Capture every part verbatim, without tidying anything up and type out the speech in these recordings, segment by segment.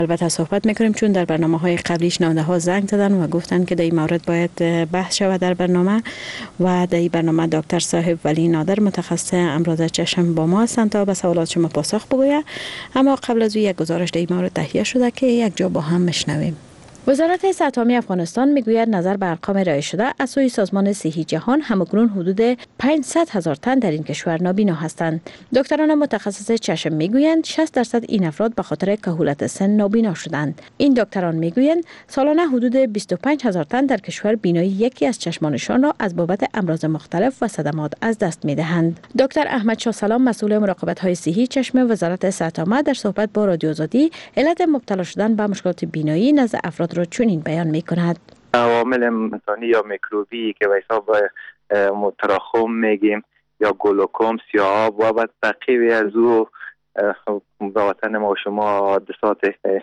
البته صحبت میکنیم چون در برنامه های قبلی شنونده ها زنگ زدن و گفتن که در این مورد باید بحث شود در برنامه و در این برنامه دکتر صاحب ولی نادر متخصص امراض چشم با ما هستند تا به سوالات شما پاسخ بگوید. اما قبل از او یک گزارش در این مورد تهیه شده که یک جا با هم میشنویم. وزارت صحت عامه افغانستان میگوید نظر به ارقام ارائه شده از سوی سازمان صحی جهان همکنون حدود پانصد هزار تن در این کشور نابینا هستند. دکتران متخصص چشم میگویند شصت درصد این افراد به خاطر کهولت سن نابینا شدند. این دکتران میگویند سالانه حدود بیست و پنج هزار تن در کشور بینایی یکی از چشمانشان را از بابت امراض مختلف و صدمات از دست میدهند. دکتر احمد شاه سلام مسئول مراقبت های صحی چشم وزارت صحت عامه در صحبت با رادیو آزادی علت مبتلا شدن به مشکلات بینایی نزد افراد را چنین بیان میکند. عوامل انسانی یا میکروبی که به حساب تراخم میگیم یا گلوکوم، سیاهاب و بعد بقیه از او به وطن ما و شما حادثات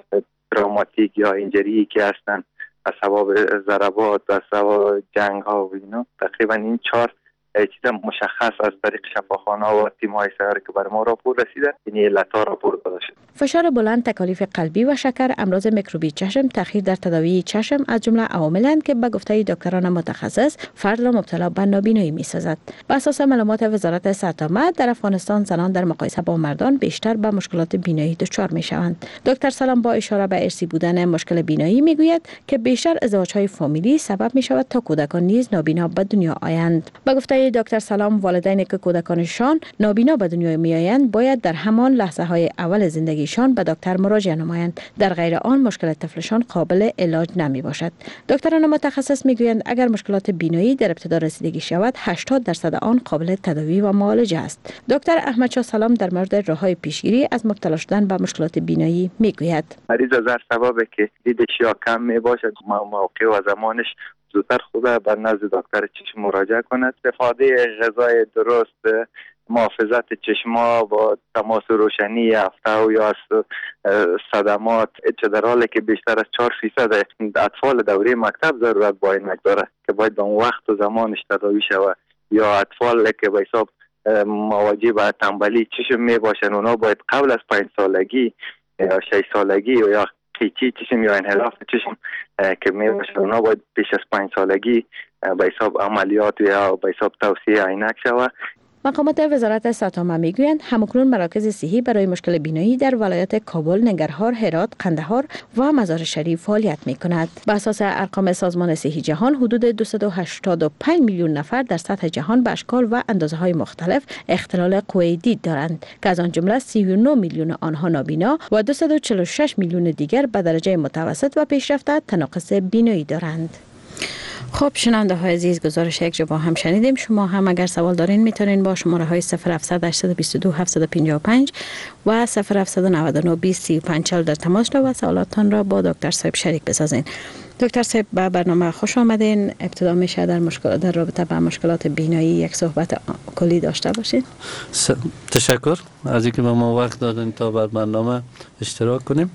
تروماتیک یا اینجری که هستن از سبب ضربات و سبب جنگ ها و اینا، تقریبا این چهار چیز مشخص از طریق شفاخانه و تیم های سیاره که بر ما راپور رسیده این علت ها راپور داده شد. فشار بلند، تکالیف قلبی و شکر، امراض میکروبی چشم، تأخیر در تداوی چشم از جمله عواملند که به گفته دکتران متخصص فرد را مبتلا به نابینایی می‌سازد. بر اساس معلومات وزارت صحت عامه در افغانستان زنان در مقایسه با مردان بیشتر به مشکلات بینایی دچار می‌شوند. دکتر سلام با اشاره به ارثی بودن مشکل بینایی میگوید که بیشتر ازدواج‌های فامیلی سبب می‌شود تا کودکان نیز نابینا به دنیا آیند. به گفته دکتر سلام والدینی که کودکانشان نابینا به دنیا میآیند باید در همان لحظه‌های اول زندگیشان به دکتر مراجعه نمایند، در غیر آن مشکل طفلشان قابل علاج نمی باشد. دکتران متخصص میگویند اگر مشکلات بینایی در ابتدا رسیدگی شود هشتاد درصد آن قابل تداوی و معالجه است. دکتر احمد شاه سلام در مورد راه‌های پیشگیری از مبتلا شدن به مشکلات بینایی میگوید مریض از هر سببی که دیدش یا کم می باشد موقع و زمانش زودتر خود به نزد دکتر چشم مراجعه کند. استفاده غذای درست، محافظت چشما با تماس روشنی هفته یا از صدمات، چه در حالی که بیشتر از چهار فیصد اطفال دوره مکتب ضرورت با این داره که باید به وقت و زمانش تداوی شود، یا اطفال که به حساب مواجه به تنبلی چشم می باشن اونا باید قبل از پنج سالگی یا شش سالگی یا قیچی چشم یا انحراف چشم که می باشن اونا باید پیش از پنج سالگی به حساب عملیات یا به حساب توسیه عینک شود. مقامات وزارت صحت عامه میگویند همکنون مراکز صحی برای مشکل بینایی در ولایت کابل، ننگرهار، هرات، قندهار و مزار شریف فعالیت میکند. بر اساس ارقام سازمان صحی جهان حدود دویست و هشتاد و پنج میلیون نفر در سطح جهان به اشکال و اندازه‌های مختلف اختلال قوه دید دارند که از آن جمله سی و نه میلیون آنها نابینا و دویست و چهل و شش میلیون دیگر به درجه متوسط و پیشرفته تناقض بینایی دارند. خب شنونده های عزیز، گزارش یک جا با هم شنیدیم. شما هم اگر سوال دارین میتونین با شماره های صفر هفتصد هشتصد و بیست و دو هفتصد و پنجاه و پنج و صفر هفتصد و نود و نه بیست سی و پنج چهل در تماس شوید و سوالاتتان را با دکتر صاحب شریک بسازین. دکتر صاحب به برنامه خوش آمدین. ابتدا میشه در مشکل در رابطه با مشکلات بینایی یک صحبت کلی داشته باشید. تشکر از اینکه به ما وقت دادین تا بر برنامه اشتراک کنیم.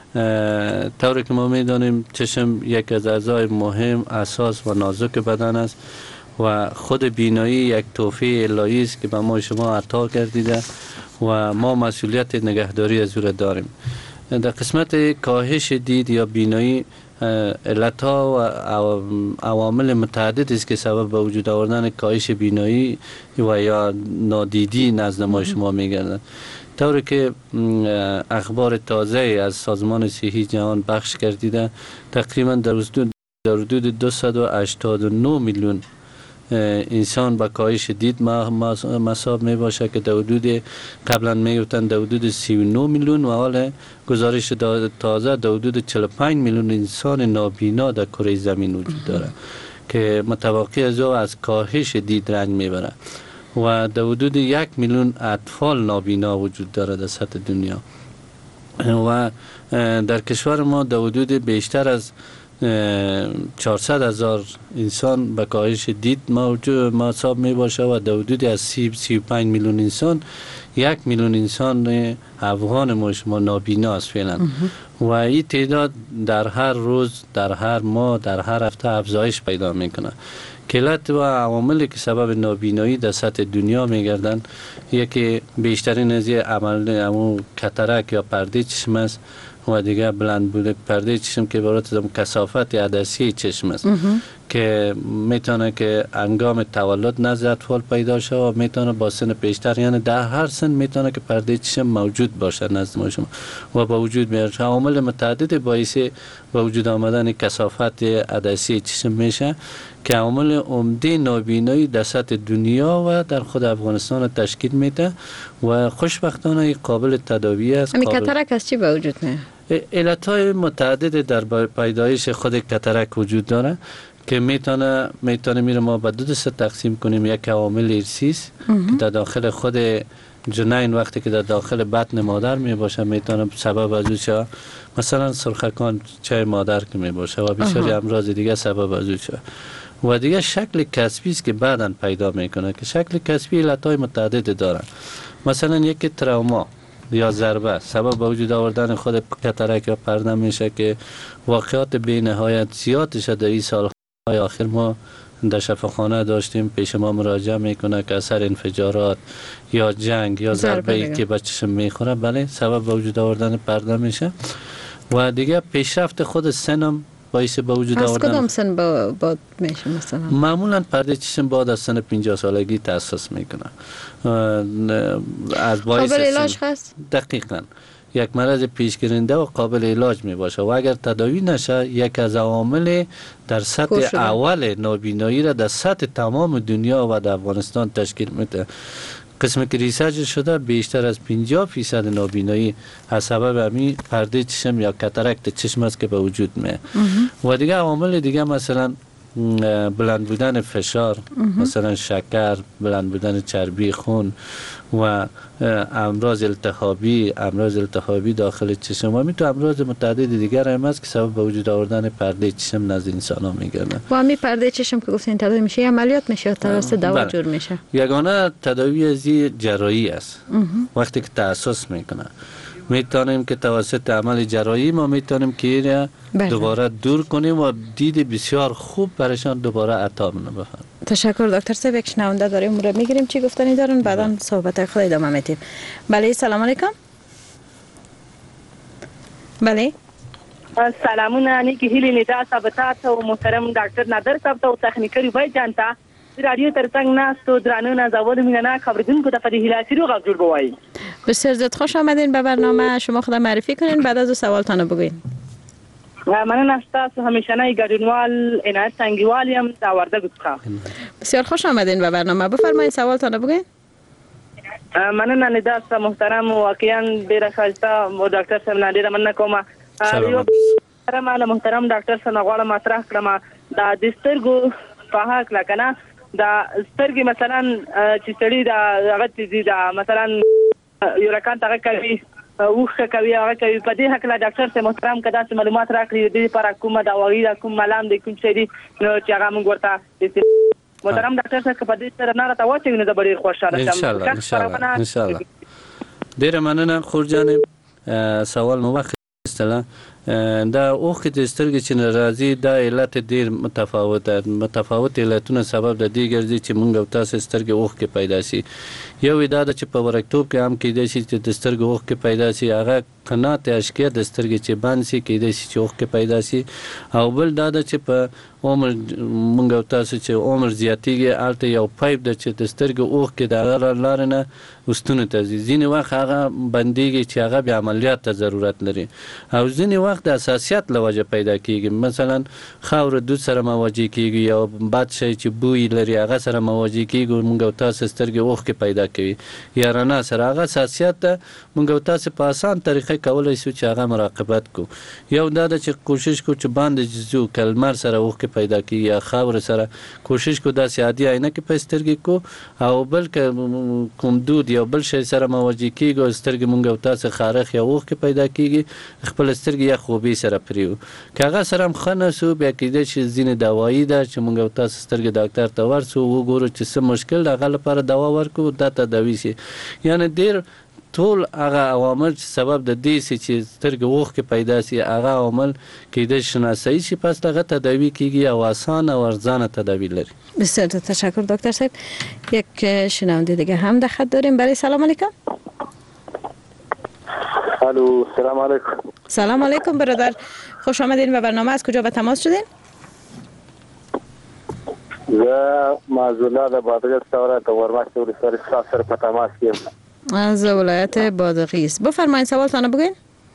طوری که ما میدانیم چشم یک از اعضای مهم، اساس و نازک بدن است و خود بینایی یک تحفه الهی است که به ما شما عطا کردیده و ما مسئولیت نگهداری از او داریم. در قسمت کاهش دید یا بینایی علتها و عوامل متعدد است که سبب به وجود آوردن کاهش بینایی و یا نادیدی نزد ما شما میگردند. طوری که اخبار تازه از سازمان صحی جهان بخش کردیده تقریبا در حدود دویست و هشتاد و نه میلیون انسان با کاهش دید مصاب می باشه که در حدود قبلا می گفتن در حدود سی و نه میلیون و حال گزارش تازه در حدود چهل و پنج میلیون انسان نابینا در کره زمین وجود داره که متوقع از او از کاهش دید رنج میبره و در حدود یک میلیون اطفال نابینا وجود داره در سطح دنیا و در کشور ما در حدود بیشتر از چهارصد هزار انسان به کاهش دید موجود مصاب می باشه و در حدود از سی سی و پنج میلیون انسان یک میلیون انسان افغان ما شما نابینا است فعلا و این تعداد در هر روز، در هر ماه، در هر هفته افزایش پیدا میکنه. علت و عواملی که سبب نابینایی در سطح دنیا میگردن یکی بیشترین از عمل امو کاتاراکت یا پرده چشم است و دیگه بلند بوده پرده چشم که عبارت از کثافت عدسی چشم است که میتونه که انگام تولد نزد اطفال پیدا شه و میتونه با سن پیشتر، یعنی در هر سن میتونه که پرده چشم موجود باشه نزد ما شما و با وجود میاد. عوامل متعدد باعث با وجود آمدن کثافت عدسی چشم میشه که عامل عمده نابینایی در سطح دنیا و در خود افغانستان تشکیل میده و خوشبختانه قابل تداوی است. همین کاتاراک از چی به وجود میاد؟ علتهای متعدد در پیدایش خود کاتاراک وجود داره که میتونه میتونه میره ما به دو دسته تقسیم کنیم. یک عوامل ارثی است که در داخل خود جنین وقتی که در داخل بطن مادر می باشه میتونه سبب از اوشه، مثلا سرخکان چای مادر که می باشه و بسیاری امراض دیگه سبب از اوشه. و دیگه شکل کسبی است که بعداً پیدا میکنه که شکل کسبی علتهای متعدد داره. مثلا یکی تروما یا ضربه سبب به وجود آوردن خود کاتاراک یا پرده میشه که واقعات بی نهایت زیادش در این سالهای آخر ما در شفاخانه داشتیم پیش ما مراجعه میکنه که اثر انفجارات یا جنگ یا ضربه ای که به چشم میخوره بله سبب به وجود آوردن پرده میشه. و دیگه پیشرفت خود سنم باعث به وجود آوردن. از کدام سن با با میشه مثلا؟ معمولا پرده چشم بعد از سن پنجاه سالگی تأسیس میکنه. از باعث قابل علاج هست؟ دقیقاً یک مرض پیشگیرنده و قابل علاج می باشه و اگر تداوی نشه یک از عوامل در سطح اول نابینایی را در سطح تمام دنیا و در افغانستان تشکیل میده. قسمی که ریسرچ شده بیشتر از پنجاه فیصد نابینایی از سبب همین پرده چشم یا کاتاراک چشم است که به وجود میاد. و دیگه عوامل دیگه مثلا بلند بودن فشار، مثلا شکر، بلند بودن چربی خون و امراض التهابی، امراض التهابی داخل چشم و میتونه امراض متعدد دیگر هم است که سبب به وجود آوردن پرده چشم نزد انسان ها میگردن. و همین پرده چشم که گفتین تداوی میشه عملیات میشه توسط دوا جور میشه؟ یگانه تداوی ازی جراحی است. وقتی که تأسیس میکنه میتونیم که توسط عمل جراحی ما میتونیم که دوباره دور کنیم و دید بسیار خوب برایشان دوباره عطا بفرماییم. تشکر دکتر صاحب. یک شنونده داریم اون رو میگیریم چی گفتنی دارن بعدا صحبت خود ادامه میدیم. بله سلام علیکم. بله سلامونه نیکی هیلی ندا ثابتات و محترم دکتر نادر صاحب او تخنیکري وای جانتا رادیو ترڅنګ ناستو درانه نازول مینه خبردونکو د فدی هلاسی رو غوړ بوای. بسیار زیاد خوش آمدین به برنامه. شما خود معرفی کنین بعد از سوالتان بگوین. من ناستا همیشنه گاډونوال عنایت سنگیوال یم دا ورده ګټه. بسیار خوش آمدین به برنامه. بفرمایید سوالتان بگوین. من نه ندا محترم واقعا ډیر ښه مو ډاکټر صاحب نه ډیر مننه کوم. سلام. محترم محترم ډاکټر صاحب غواړم مطرح کړم دا د سترګو په حق لکنه دا سترګې مثلا چې سړی دا هغه چې دا مثلا یو رکان ته کوي اوخه کوي هغه کوي په دې حق لا ډاکټر صاحب محترم کدا چې معلومات راکړي دې پر کومه دا وایي کوم ملام دې کوم شي چې هغه موږ ورته محترم ډاکټر صاحب په دې سره نه راته واچوي نو د ډېر خوشاله شم. ان شاء الله ان شاء الله ان شاء الله. ډېر مننه خور جانب سوال مو وخت استلا دا اوخ د سترګې چې ناراضي دا علت ډیر متفاوت متفاوت علتونه سبب د دې ګرځي چې مونږ او تاسو سترګې اوخ کې پیدا شي. یو دا چې په ورکتوب کې هم کېدای شي چې د سترګې اوخ کې پیدا شي هغه قنات اشکیا د سترګې چې باندې شي کېدای شي چې اوخ کې پیدا شي. او بل دا چې په عمر مونږ او تاسو چې عمر زیاتیږي الته یو پایپ د چې د سترګې اوخ کې د هغه لار نه وستونه ته ځینې وخت هغه بنديږي چې هغه به عملیات ته ضرورت لري او ځینې وخت د اساسیت لوجه پیدا کیږي. مثلا خاور دود سره مواجه کیږي یا بد شي چې بوی لري هغه سره مواجه کیږي مونږ او تاسو سترګې اوخ کې پیدا کوي یا رڼا سره هغه اساسیت مونږ او تاسو په آسان طریقې کولای شو چې هغه مراقبت کو. یو دا چې کوشش کو چې باندې جزو کلمر سره اوخ کې پیدا کیږي یا خاور سره کوشش کو داسې عادي عینه کې په سترګې کو او بل کوم دود یا بل شي سره مواجه کیږي سترګې مونږ او تاسو خارخ یا اوخ کې پیدا کیږي خپل سترګې یا خوبي سره پریو کاغه سره هم خنه سو بیا کېدای شي ځینې دوايي ده چې مونږ او تاسو سترګې ډاکټر ته ورسو وګورو چې څه مشکل هغه لپاره دوا ورکو دا تداوی شي. یعنی ډیر ټول هغه عوامل چې سبب د دې چې سترګې اوخ کې پیدا شي هغه عوامل کېدای شي شناسایی شي پس هغه تداوی کیږي او آسان او ارزانه تداوی لري. بسیار تشکر دکتر صاحب. یک شنونده دیگه هم در خط داریم. برای سلام علیکم. الو سلام علیکم. سلام علیکم برادر، خوش آمدین به برنامه. از کجا به تماس شدین؟ زه معذولا د بادغیس سره د ورمشت ولسوالۍ سره په تماس یم. از ولایت بادغیس. بفرمایید سوالتان بگوین.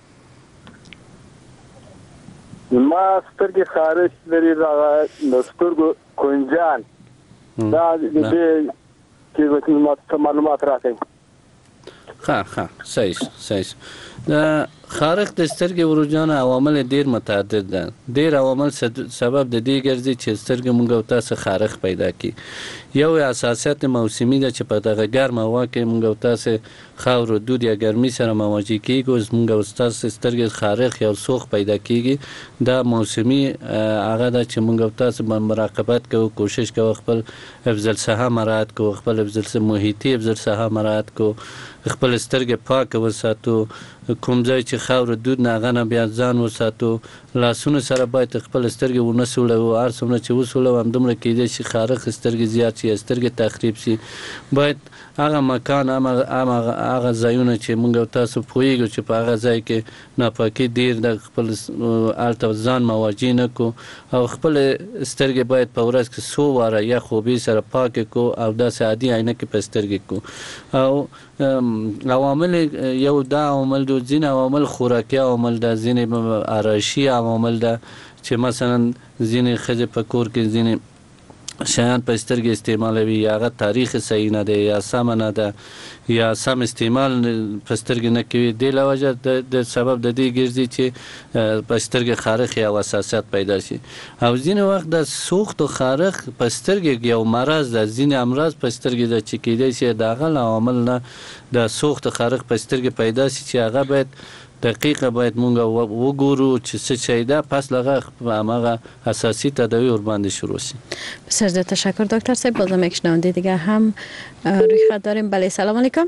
ما سترګې خارش لري دا د سترګو کنجان دا د دې معلومات راکړئ. ښه ښه صحیح صحیح. د خارق د سترګې ورجان عوامل ډیر متعدد دي. ډیر عوامل سبب د دې ګرځي چې سترګې مونږ او تاسو خارق پیدا کی. یو اساسات موسمی ده چې په دغه ګرم هوا کې مونږ او تاسو خاور دود یا ګرمي سره مواجه کیږي. مونږ او تاسو سترګې خارق یا سوخ پیدا کیږي. دا موسمی هغه ده چې مونږ او تاسو باندې مراقبت کوو، کوشش کوو خپل حفظ الصحه مراعات کوو، خپل حفظ محیطي حفظ الصحه مراعات کوو، خپل سترګې پاک وساتو، کوم ځای چې خاور دود نه غنه بیا ځان وساتو، لاسونو سره باید خپل سترګې ونسولو، هر څومره چې وسولو هم دومره کېدای شي خارق سترګې زیات شي، سترګې تخریب شي. باید هغه مکان هغه ځایونه چې موږ او تاسو پوهیږو چې په هغه ځای کې ناپاکي ډیر د خپل الته ځان مواجه نه کو او خپل سترګې باید په ورځ کې څو واره یا خوبي سره پاک کو او داسې عادي عینکې په سترګې کو. او عوامل یو دا عوامل دو ځینې عوامل خوراکي عوامل ده، ځینې آرایشي عوامل ده چې مثلا ځینې ښځې په کور کې ځینې شیان په سترګې استعمالوي، یا هغه تاریخ صحیح نه دی یا سم نه ده یا سم استعمال په سترګې نه کوي. دې له وجه د سبب د دې ګرځي چې په سترګې خارق یا حساسیت پیدا شي. او ځینې وخت د سوخت او خارق په سترګې یو مرض ده، ځینې امراض په سترګې د چې کېدای شي د هغه عوامل نه د سوخت او خارق په سترګې پیدا شي چې هغه باید دقیقه باید مونږ وګورو چې څه شی ده، پس لغه هماغه اساسی تداوی ور باندې شروع شي. بسیار زیاد تشکر دکتر صاحب. بازم یک شنونده دیگه هم روی خط داریم. بله سلام علیکم.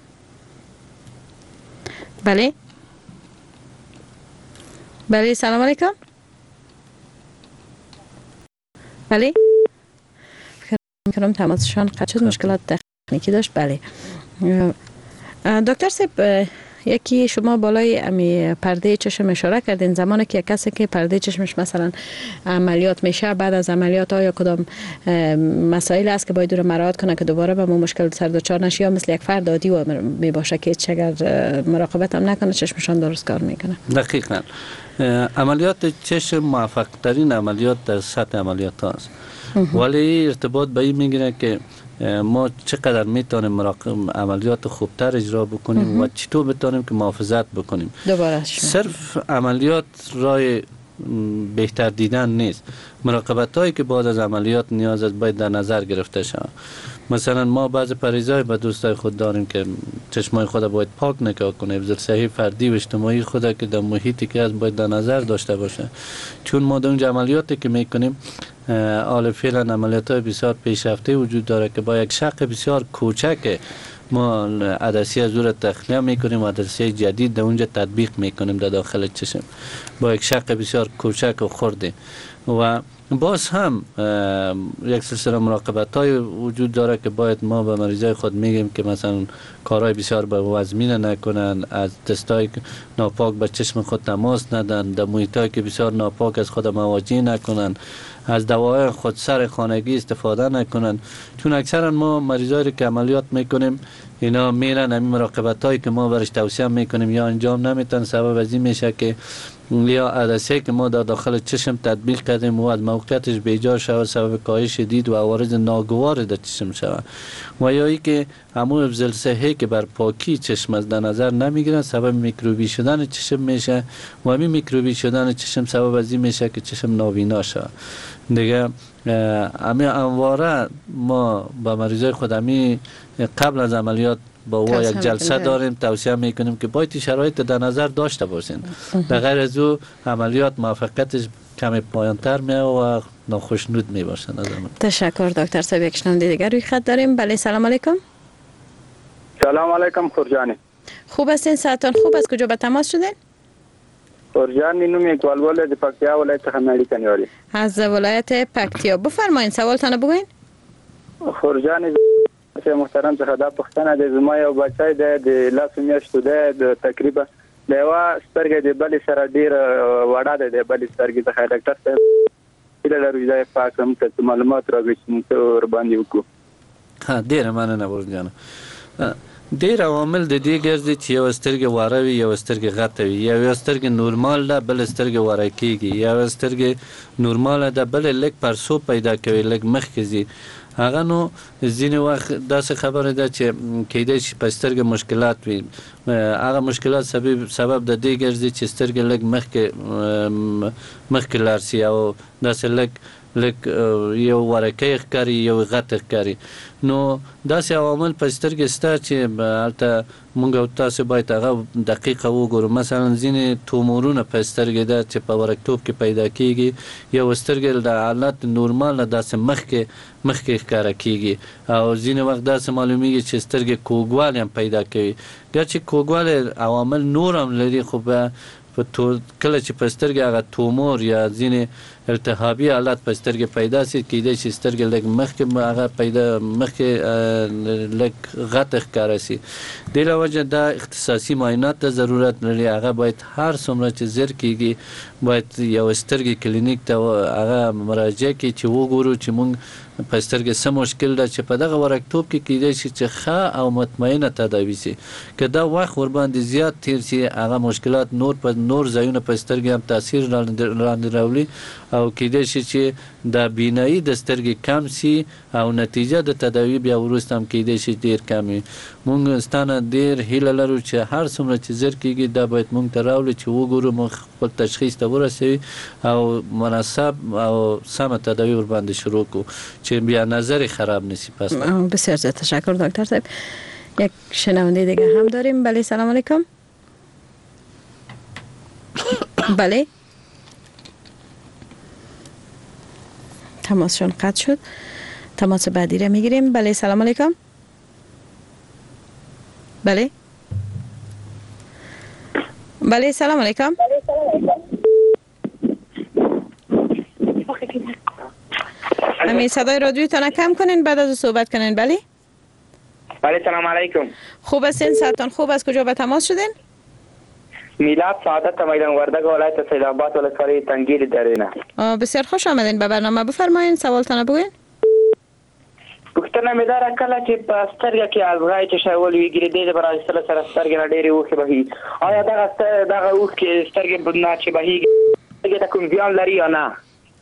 بله بله سلام علیکم. بله فکر می‌کنم تماسشان قطع شد، مشکلات تکنیکی داشت. بله دکتر صاحب، یکی شما بالای امی پرده چشم اشاره کردین. زمانی که یک کسی که پرده چشمش مثلا عملیات میشه، بعد از عملیات ها یا کدام مسائل است که باید رو مراعات کنه که دوباره به ما مشکل سر دچار نشه، یا مثل یک فرد عادی و می باشه که هیچ اگر مراقبت هم نکنه چشمشان درست کار میکنه؟ دقیقاً عملیات چشم موفق ترین عملیات در سطح عملیات هاست، ولی ارتباط به این میگیره که ما چقدر میتونیم عملیات خوبتر اجرا بکنیم و چطور بتونیم که محافظت بکنیم. دوباره صرف عملیات رای بهتر دیدن نیست. مراقبت هایی که بعد از عملیات نیاز است باید در نظر گرفته شود. مثلا ما بعض پریزای به دوستای خود داریم که چشمای خود باید پاک نگاه کنه، حفظ صحی فردی و اجتماعی خود که در محیطی که از باید در نظر داشته باشه. چون ما در اونجا عملیاتی که میکنیم حال فعلا عملیات های بسیار پیشرفته وجود داره که با یک شق بسیار کوچک ما عدسی از او را تخلیه میکنیم و عدسی جدید در اونجا تطبیق میکنیم در داخل چشم با یک شق بسیار کوچک و خرده. و باز هم یک سلسله مراقبت های وجود داره که باید ما به مریضای خود میگیم که مثلا کارهای بسیار به وزمینه نکنن، از دستای ناپاک به چشم خود تماس ندن، در محیطایی که بسیار ناپاک از خود مواجه نکنن، از دوای خود سر خانگی استفاده نکنن. چون اکثرا ما مریضایی که عملیات میکنیم اینا میرن همین مراقبت هایی که ما برش توصیه میکنیم یا انجام نمیتن، سبب از این میشه که یا عدسه که ما در داخل چشم تطبیق کردیم و از موقعیتش بیجا شود، سبب کاهش دید و عوارض ناگوار در چشم شود. و یا ای که همون حفظ صحی که بر پاکی چشم از در نظر نمیگیرن، سبب میکروبی شدن چشم میشه و همین میکروبی شدن چشم سبب از این میشه که چشم نابینا شود. دیگه همین انواره ما با مریضای خود همین قبل از عملیات با او یک جلسه داریم، توصیه میکنیم که باید شرایط در نظر داشته باشین. در غیر از او عملیات موفقیتش کمی پایانتر میه و ناخوشنود میباشن. تشکر دکتر صاحب. یک شنونده دیگر روی خط داریم. بله سلام علیکم. سلام علیکم خورجانی. خوب هستین؟ ساعتان خوب؟ از کجا به تماس شدین؟ خورجانی نوم اقبال د پکتیا ولایت خمنالی کنیاری. از ولایت پکتیا. بفرمایید سوالتان بگوین. خورجانی محترم څخه دا پښتنه د زما یو بچای د لاس میاشتو د تقریبا د یو سترګې د بلې سره ډیر وړه ده د بلې سترګې څخه ډاکټر صاحب هیله لرو چې پاک هم څه معلومات راکړي چې موږ ور باندې وکړو. ها ډیره مننه ورجانه. ډیر عوامل د دې ګرځي چې یو سترګې واره وي یو سترګې غټه وي، یو سترګې نورمال ده بل سترګې واره کیږي، یو سترګې نورمال ده بل لږ پرسو پیدا کوي لږ مخکې ځي. هغه نو ځینې وخت داسې خبره ده چې کیدای شي په سترګې مشکلات وي، هغه مشکلات سبب سبب د دې ګرځي چې سترګې لږ مخکې مخکې لاړ شي او داسې لږ لږ یو ورکه ښکاري یو غټ ښکاري. نو داسې عوامل په سترګې شته چې هلته موږ او تاسو باید هغه دقیقه وګورو. مثلا ځینې تومورونه په سترګې ده چې په ورکتوب کې پیدا کیږي، یو سترګې د حالت نورمال داسې مخکې مخکې ښکاره کیږي او ځینې وخت داسې معلومیږي چې سترګې کوږوالی هم پیدا کوي. ګرچې کوږوالی عوامل نور هم لري خو په کله چې په سترګې هغه تومور یا ځینې التهابي حالت په سترګې پیدا شي کیدای شي سترګې لږ مخکې هغه پیدا مخکې لږ غټه ښکاره شي. دې له وجې دا اختصاصي معاینات ته ضرورت لري. هغه باید هر څومره چې زر کیږي باید یو سترګې کلینیک ته هغه مراجعه کړي چې وګورو چې موږ په سترګې څه مشکل ده چې په دغه ورکتوب کې کیدای شي چې ښه او مطمئنه تداوي شي. که دا وخت ورباندې زیات تیر شي هغه مشکلات نور په نور ځایونه په سترګې هم تاثیر لاندې راولي او کیدای شي چې د بینایی د سترګې کم شي او نتیجه د تداوی بیا وروسته هم کیدای شي ډیر کم وي. موږ ستانه ډیر هیله لرو چې هر څومره چې زر کیږي دا باید موږ ته راولي چې وګورو موږ خپل تشخیص ته ورسوي او مناسب او سمه تداوی ورباندې شروع کړو چې بیا نظر خراب نشي. پس بسیار زیاد تشکر دکتر صاحب. یک شنونده دیگه هم داریم. بله سلام علیکم. بله تماسشون قطع شد. تماس بعدی را میگیریم. بله سلام علیکم. بله بله سلام علیکم. همین صدای رادیوتان کم کنین بعد از صحبت کنین. بله بله سلام علیکم. خوب هستین؟ صحتتان خوب؟ از کجا به تماس شدین؟ میلاد سعادت میدان وردگ ولایت سیدآباد ولسوالی تنگیر درینه. بسیار خوش آمدین به برنامه. بفرمایین سوالتان بگوین. پوښتنه مې دا راکړه چې په سترګه کې الوغای چې شاول ویګری دی برای سره سره سترګې نه ډېری اوښ بهي. آیا دغه دغه اوښ کې سترګې نه چې بهيږي سترګې ته کوم زیان لري یا نه؟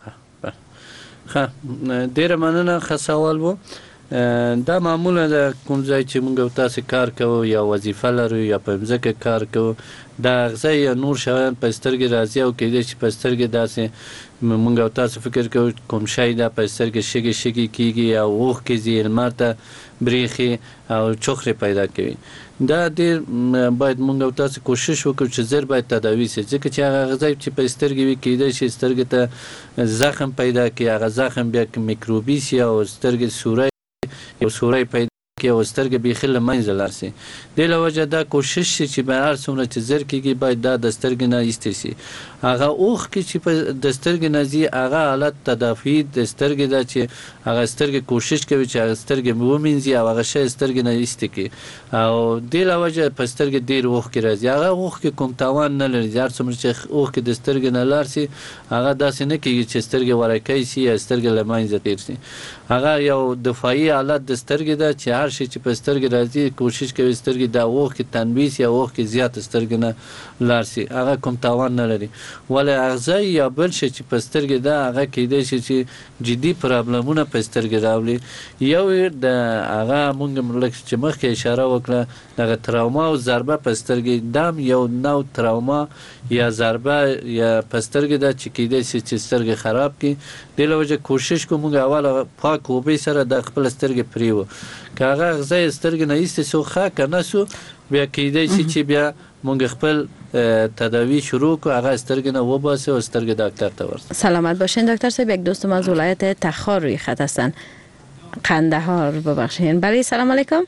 ښه ډېره مننه. ښه سوال و. دا معمولا د کوم ځای چې موږ تاسو کار کوو یا وظیفه لرو یا په ځمکه کار کوو دا غذا یا نور شیان په سترګې راځي او کېدای شي په سترګې داسې موږ او تاسو فکر کوو کوم شی دا په سترګې شګې شګې کیږي او اوښکې ځي لمر ته بریښي او چخرې پیدا کوي. دا ډېر باید موږ او تاسو کوشش وکړو چې زر باید تداوي شي ځکه چې هغه غذا چې په سترګې وي کېدای شي سترګې ته زخم پیدا کړي. هغه زخم بیا میکروبي شي او سترګې سوری یو سوری پیدا کې او سترګې بیخي له منځه لاړ شي. دې له وجې دا کوشش شي چې به هر څومره چې زر کېږي باید دا د سترګې نه ایستې شي. هغه اوښکې چې په د سترګې نه ځي هغه حالت تدافعي د سترګې ده چې هغه سترګې کوشش کوي چې هغه سترګې ومینځي او هغه شی سترګې نه ایستې کړي او دې له وجې په سترګې ډېر اوښکې راځي. هغه اوښکې کوم تاوان نه لري. هر څومره چې اوښکې د سترګې نه لاړ شي هغه داسې نه کېږي چې سترګې ورکې شي یا سترګې له منځه تېر شي. هغه یو دفاعي حالت د سترګې ده چې هر شي چې په سترګې راځي کوشش کوي سترګې د اوښکې تنویس یا اوښکې زیات سترګې نه لاړ شي. هغه کوم تاوان نه لري. ولې اغذا یا بل شي چې په سترګې ده هغه کېدای شي چې جدي پرابلمونه په سترګې راولي. یو د هغه موږ لکه چې مخکې اشاره وکړه دغه تراوما او ضربه په سترګې دام یو نوع تراوما یا ضربه یا په سترګې ده چې کېدای شي چې سترګې خراب کړي. دې له وجې کوشش کوو موږ اول پاک اوبه سره د خپل سترګې پرېوو. که هغه اغذا یې سترګې نه ایستې سو ښه که نه سو بیا کېدای شي چې بیا موږ خپل تداوی شروع کو هغه سترګې نه وباسه او سترګې دکتر ته ورسه. سلامت باشین دکتر صاحب. یک دوستم از ولایت تخار روی خط هستن. قندهار ببخشید. بله سلام علیکم.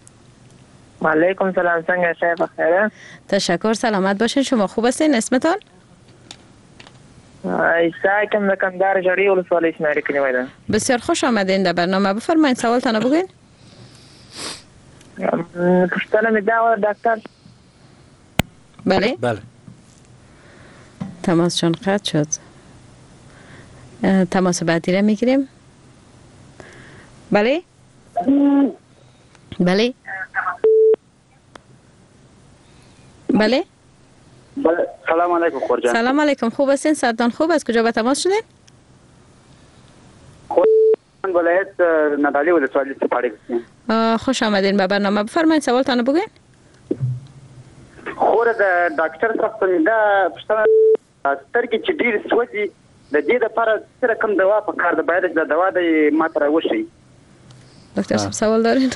و علیکم سلام. څنګه شای بخیره؟ تشکر. سلامت باشین. شما خوب هستین؟ اسمتان؟ ایسا کم د کندهار جړی ولسوالۍ شماري کې نیولم. بسیار خوش آمدین در برنامه. بفرمایید سوالتان بگوین. پوښتنه مې دا و ډاکټر بله بله تماس چون قطع شد. تماس بعدی را میگیریم. بله بله بله سلام علیکم خورجان. سلام علیکم، خوب هستین؟ صدان خوب است. کجا به تماس شدین؟ خورجان ولایت ندالی ولسوالی سپاړی هستم. خوش آمدین به برنامه. بفرمایید سوالتان بگوین. خور د ډاکټر صاحب څنګه پښتنه سترګې چې ډیر سوځي د دې لپاره سره کوم دوا په کار ده؟ باید د دوا د ماته راوشي. ډاکټر صاحب سوال دارین؟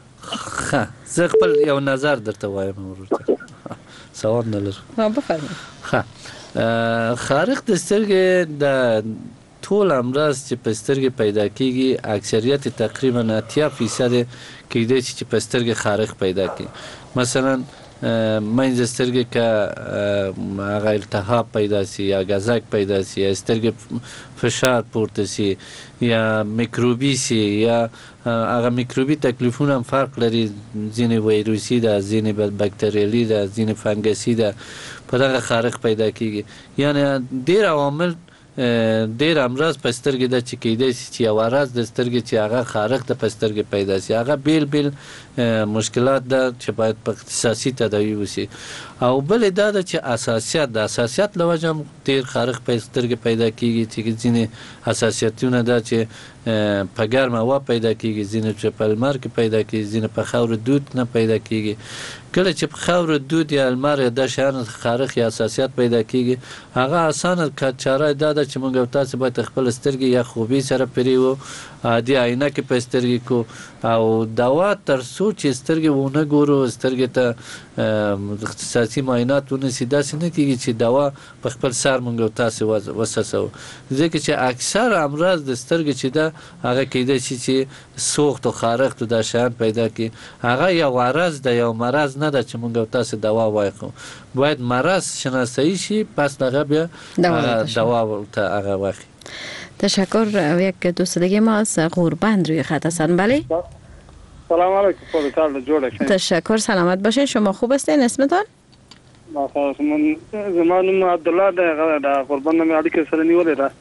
ښه زه خپل یو نظر درته وایم ورته. سوال نه لرم. ها بفرمایئ. ښه خارق د سترګې د ټول امراض چې په سترګې پیدا کیږي اکثریت تقریبا اتیا فیصد کېدای شي چې په سترګې خارق پیدا کړي. مثلا منځ سترګې که هغه التهاب پیدا سي یا غزک پیدا سي یا سترګې فشار پورته سي یا میکروبي سي یا هغه میکروبي تکلیفونه هم فرق لري، ځینې ویروسي ده، ځینې بکتریالي ده، ځینې فنګسي ده، په دغه خارق پیدا کیږي. یعنی ډېر عوامل ډېر امراض په سترګې ده چې کېدای شي چې یوه ورځ د سترګې چې هغه خارق ته په سترګې پیدا سي. هغه بیل بیل مشکلات ده چې باید په اختصاصي تداوي وسي. او بل دا ده چې اساسیت د اساسیت له وجه هم ډېر خارق په سترګې پیدا کیږي چې ځینې اساسیتونه ده چې په ګرمه هوا پیدا کیږي، ځینې چې په لمر کې پیدا کیږي، ځینې په خاورو دود نه پیدا کیږي. کله چې په خاورو دود یا لمر یا د شیانو خارق یا اساسیت پیدا کیږي هغه اسانه چاره دا ده چې موږ او تاسو باید خپل سترګې یا خوبي سره پریو، عادي عینکې په سترګې کو او دوا تر څو چې سترګې ونه ګورو، سترګې ته اختصاصي معاینات ونسي، داسې نه کیږي چې دوا په خپل سر موږ او تاسو وسوسو. ځکه چې اکثر امراض د سترګې چې ده هغه کېدای شي چې سوخت او خارق د شیان پیدا کړي. هغه یو عرض ده، یو مرض نه ده چې موږ او تاسو دوا وایخو. باید مرض شناسایی شي پس دغه بیا دوا ته هغه واخی. تشکر. یک دوست دیگه ما از غوربند روی خط هستن. بله سلام علیکم. خودتان جوړه شئ. تشکر. سلامت باشین. شما خوب هستین؟ اسمتان؟ ما من زمان عبدالله ده د غوربند مې اړیکه سره نیولې ده.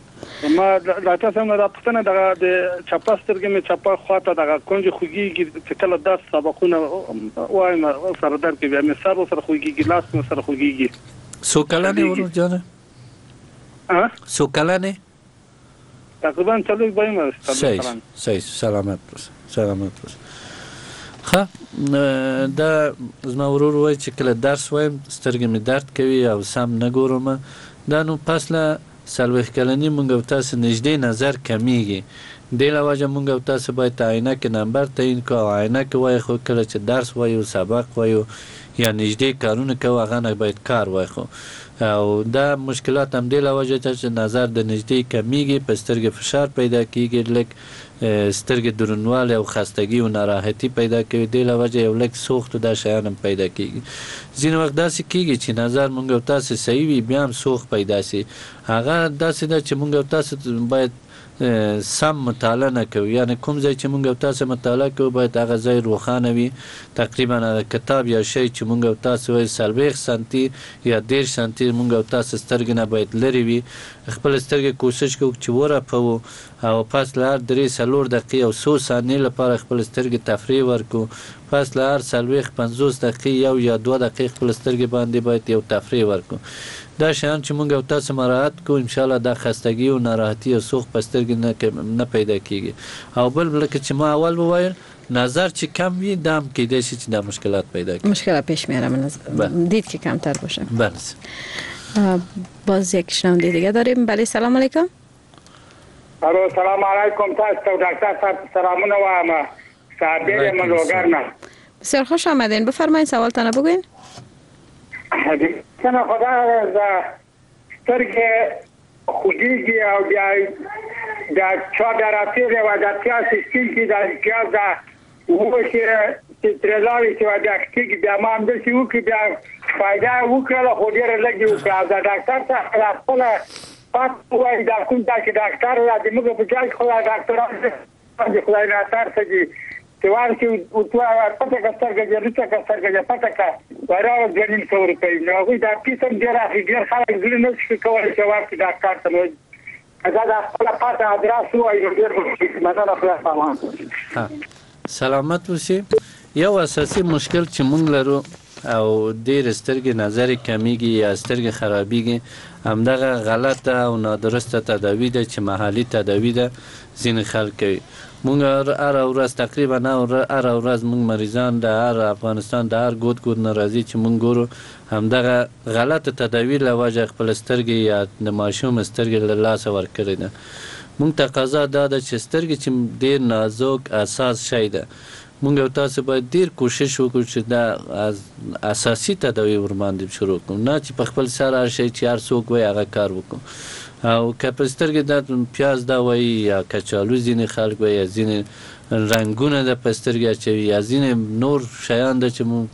ما دا تاسو هم را پښتنه د چپا سترګې مې چپا خواته د کونج خوږیږي چې کله داس سبقونه وایم سره درکې بیا مې سر سره خوږیږي، لاس مې سره خوږیږي. سو کلنه ورو جانه؟ ها سو کلنه؟ تقریبا چلو بایم. صحیح صحیح. سلامت باش. سلامت باش. ښه دا زما ورور وایي چې کله درس وایم سترګې مې درد کوي او سم نه ګورم. دا نو پس له څلوېښت کلنۍ موږ او تاسو نږدې نظر کمیږي. دې له وجه موږ او تاسو باید عینکې نمبر تعیین کړو او عینکې وایخو. کله چې درس وایو، سبق وایو یا نږدې کارونه کوو هغه نه باید کار وایخو. او دا مشکلات هم دې له وجه چې نظر د نږدې کمیږي، په سترګې فشار پیدا کیږي، لږ سترګې درنوالی او خستګي او ناراحتي پیدا کوي. دې له وجه یو لږ سوخت او دا شیان هم پیدا کیږي. ځینې وخت داسې کیږي چې نظر موږ او تاسو صحیح وي بیا هم سوخت پیدا سي. هغه داسې ده چې موږ او تاسو باید سم مطالعه نه کوو. یعنی کوم ځای چې موږ او تاسو مطالعه کوو باید هغه ځای روښانه وي. تقریبا هغه کتاب یا شی چې موږ او تاسو وایي څلوېښت سانتي یا دېرش سانتي موږ او تاسو سترګې نه باید لرې وي. خپل سترګې کوشش کوو چې ورپوو او پس له هر درې څلور دقیقې او څو ثانیې لپاره خپل سترګې تفریح ورکړو. پس له هر څلوېښت پنځوس دقیقې یو یا دوه دقیقې خپل سترګې باندې باید یو تفریح ورکړو. دا شیان چې موږ او تاسو مراعات کوو انشاءالله دا خستګي او ناراحتي او سوخت په سترګې نه پیدا کیږي. او بل لکه چې ما اول وویل نظر چې کم وي دا هم کیدای شي چې دا مشکلات پیدا کړي. مشکلات پیش میاره من دید که کمتر باشه. بله. باز یک شنونده دیگه داریم. بله سلام علیکم. الو سلام علیکم. تاسو ډاکټر صاحب سلامونه وایم. صابر من روغرنا. بسیار خوش آمدین. بفرمایید سوالتان بگوین. څنګه خدای ز سترګې خوږیږي او بیا د چا دراتې دی و د تیا سیستم کې د پیاز وښه چې ترلاوي چې د اکټیګ بیا ما هم د سی وکي بیا فائدہ وکړه خو ډېر لګي وکړه. دا ډاکټر ته خپل پات وایي دا کوم چې ډاکټر را دې موږ په ځای خو ډاکټر راځي خدای نه تر څه چې چې ورته پته کسترګه جلته کسترګه پته کا ورا غنیم څور کوي نو هغه دا کیسه ډیر اخی ډیر خلک ځل نه شي کولای چې ورته ډاکټر ته وایي دا دا خپل پته ادرس وایي ډیر مثلا خلاص سلامت اوسئ. یو اساسي مشکل چې مونږ لرو او ډېر سترګې نظر کمیږي یا سترګې خرابېږي همدغه غلطه او نادرسته تداوی ده چې محلي تداوی ده ځینې خلک کوي. مونږ هره ورځ تقریبا هره ورځ مونږ مریضان د هر افغانستان د هر ګوټ ګوټ نه راځي چې مونږ ګورو همدغه غلطه تداوی له وجه خپل سترګې یا د ماشوم سترګې له لاسه ورکړې ده. مونږ تقاضا دا ده چې سترګې چې ډېر نازک اساس شی ده مونږ او تاسو باید ډیر کوشش وکړو چې دا اساسي تداوی ورباندې شروع کړو، نه چې په خپل سر هر شی چې هر څوک وایي هغه کار وکړو. او که په سترګې دا پیاز دا وایي یا کچالو ځینې خلک وایي یا ځینې رنګونه د په سترګې اچوي یا ځینې نور شیان ده چې مونږ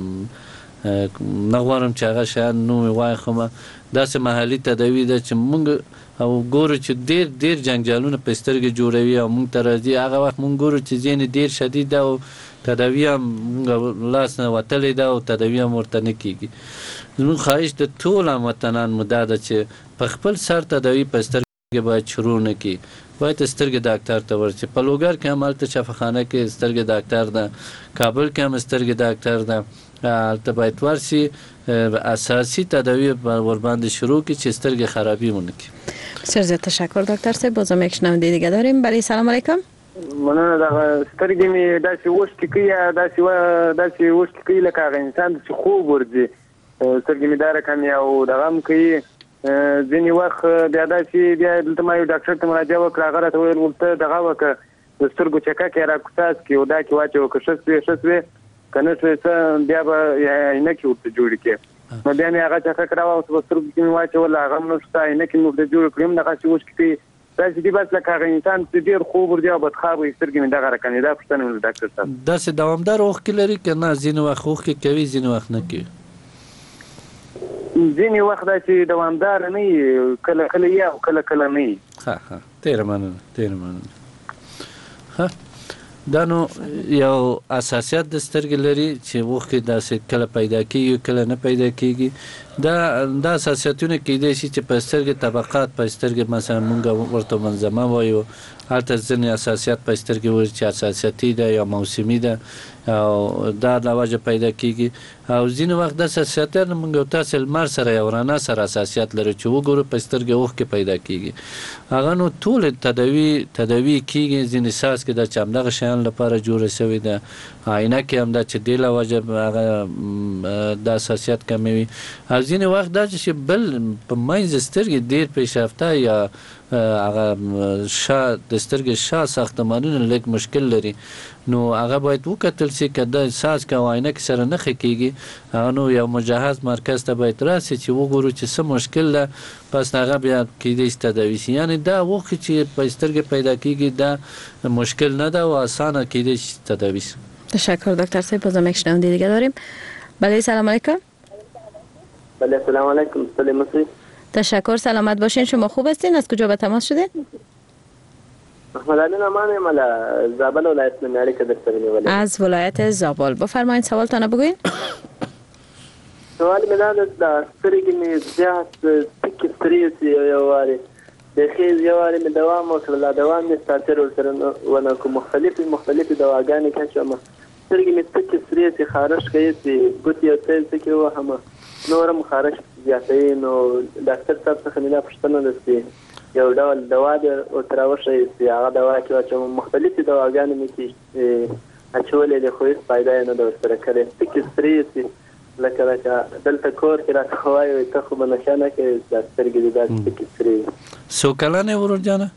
نه غواړم چې هغه شیان نوم یې وایخمه. داسې محلي تداوی ده چې مونږ او ګورو چې ډېر ډېر جنجالونه په سترګې جوړوي او مونږ ته راځي. هغه وخت مونږ ګورو چې ځینې ډېر شدید ده او تداوی هم مونږ لاس نه وتلی ده او تداوی هم ورته نه کېږي. زموږ خواهش د ټول هموطنان مو دا ده چې په خپل سر تداوی په سترګې باید شروع نه کړي، باید سترګې ډاکټر ته ورشي. په لوګر کې هم هلته شفاخانه کې سترګې ډاکټر ده، کابل کې هم سترګې ډاکټر ده، هلته باید ورشي اساسی تداوی ورباندې شروع کړي چې سترګې خرابی ونه کړي. بسیار زیاد تشکر دکتر صاحب. بازم یک شنونده دیگه داریم. بله سلام علیکم. مننه. دغه سترګې مې داسې وشکې کوي داسې داسې وشکې کوي لکه هغه انسان چې خوب ورځي سترګې مې دا رقم او دغه هم کوي. ځینې وخت بیا داسې بیا دلته ما یو ډاکټر ته مراجعه وکړه، هغه راته ویل ورته دغه وکړه د سترګو چکک یې راکوڅاس کړي او دا کې واچوه که ښه سوې ښه سوې که نه سوې څه بیا به عینکې ورته جوړې کړې. نو بیا مې هغه چکک راواوسه په سترګو کې مې واچول، هغه هم نه شته، عینکې مې ورته جوړې کړې هم دغسې وشکې کوي. داسې دي بس لکه هغه انسان چې ډېر خوب ورځي او بدخوابه وي سترګې مې دغه رقم دي. دا پوښتنه مې له ډاکټر صاحب. داسې دوامدار اوښکې لري که نه ځینې وخت اوښکې کوي ځینې وخت نه کوي؟ ځینې وخت داسې دوامداره نه وي، کله کله یې او کله کله نه وي. ښه ښه ډېره مننه ډېره مننه. ښه دا نو یو اساسیت د سترګې لري چې اوښکې داسې کله پیدا کېږي کله نه پیدا کېږي. دا دا اساسیتونه کېدای شي چې په سترګې طبقات په سترګې مثلا مونږ ورته منظمه وایو، هلته ځینې اساسیت په سترګې وایي چې اساسیتي ده یا موسمي ده او دا د وجه پیدا کېږي. او ځینې وخت داسې اساسیتونه مونږ او تاسې لمر سره یا رڼا سره اساسیت لري چې وګورو په سترګې اوښکې پیدا کېږي. هغه نو ټول تداوی تداوی کېږي. ځینې ساس کې دا چې همدغه شیان لپاره جوړه شوې ده، عینه کې هم دا چې دې له وجه هغه د اساسیت کموي. او ځینې وخت دا چې بل په منځ سترګې ډېر پیشرفته یا هغه شا د سترګې شا ساختمانونه لږ مشکل لري، نو هغه باید وکتل شي که د ساز که عینکې سره نه ښه کېږي. هغه نو یو مجهز مرکز ته باید راسي چې وګورو چې څه مشکل ده، پس هغه بیا کېدای شي تداوي شي. یعنې دا اوښکې چې په سترګې پیدا کېږي دا مشکل نه ده او اسانه کېدای شي تداوي شي. تشکر دکتر صاحب. بازم یک شنونده دیگه داریم. بله سلام علیکم. بله سلام علیکم. سلام علیکم. تشکر. سلامت باشین. شما خوب هستین؟ از کجا به تماس شدین؟ احمد علی نعمان ام له زابل ولایت نه اړیکه درته نیولې. از ولایت زابل. بفرمایید سوالتان بگوین. سوال مې دا ده د سترګې مې زیات تکې سترګې یو واري د خېز یو واري مې دوام وکړل، دوام مې ساتر ورسره ونه کوم مختلفې مختلفې دواګانې کچوم. سترګې مې تکې سترګې خارش کوي چې ګوتې او تیل تکې وهمه نورم خارش زیاتوي. نو ډاکټر صاحب څخه مې دا پوښتنه ده چې یو ډول دوا ده ورته راوښیي چې هغه دوا کې واچوم. مختلفې دواګانې مې چې اچولې دي خو هېڅ فایده یې نه ده ورسره کړې. تکې سترګې لکه لکه دلته کور کې راته وایي ته خو به نشه نه کوې دا سترګې دي داسې تکې سترګې. څو کلن یې ورور جانه؟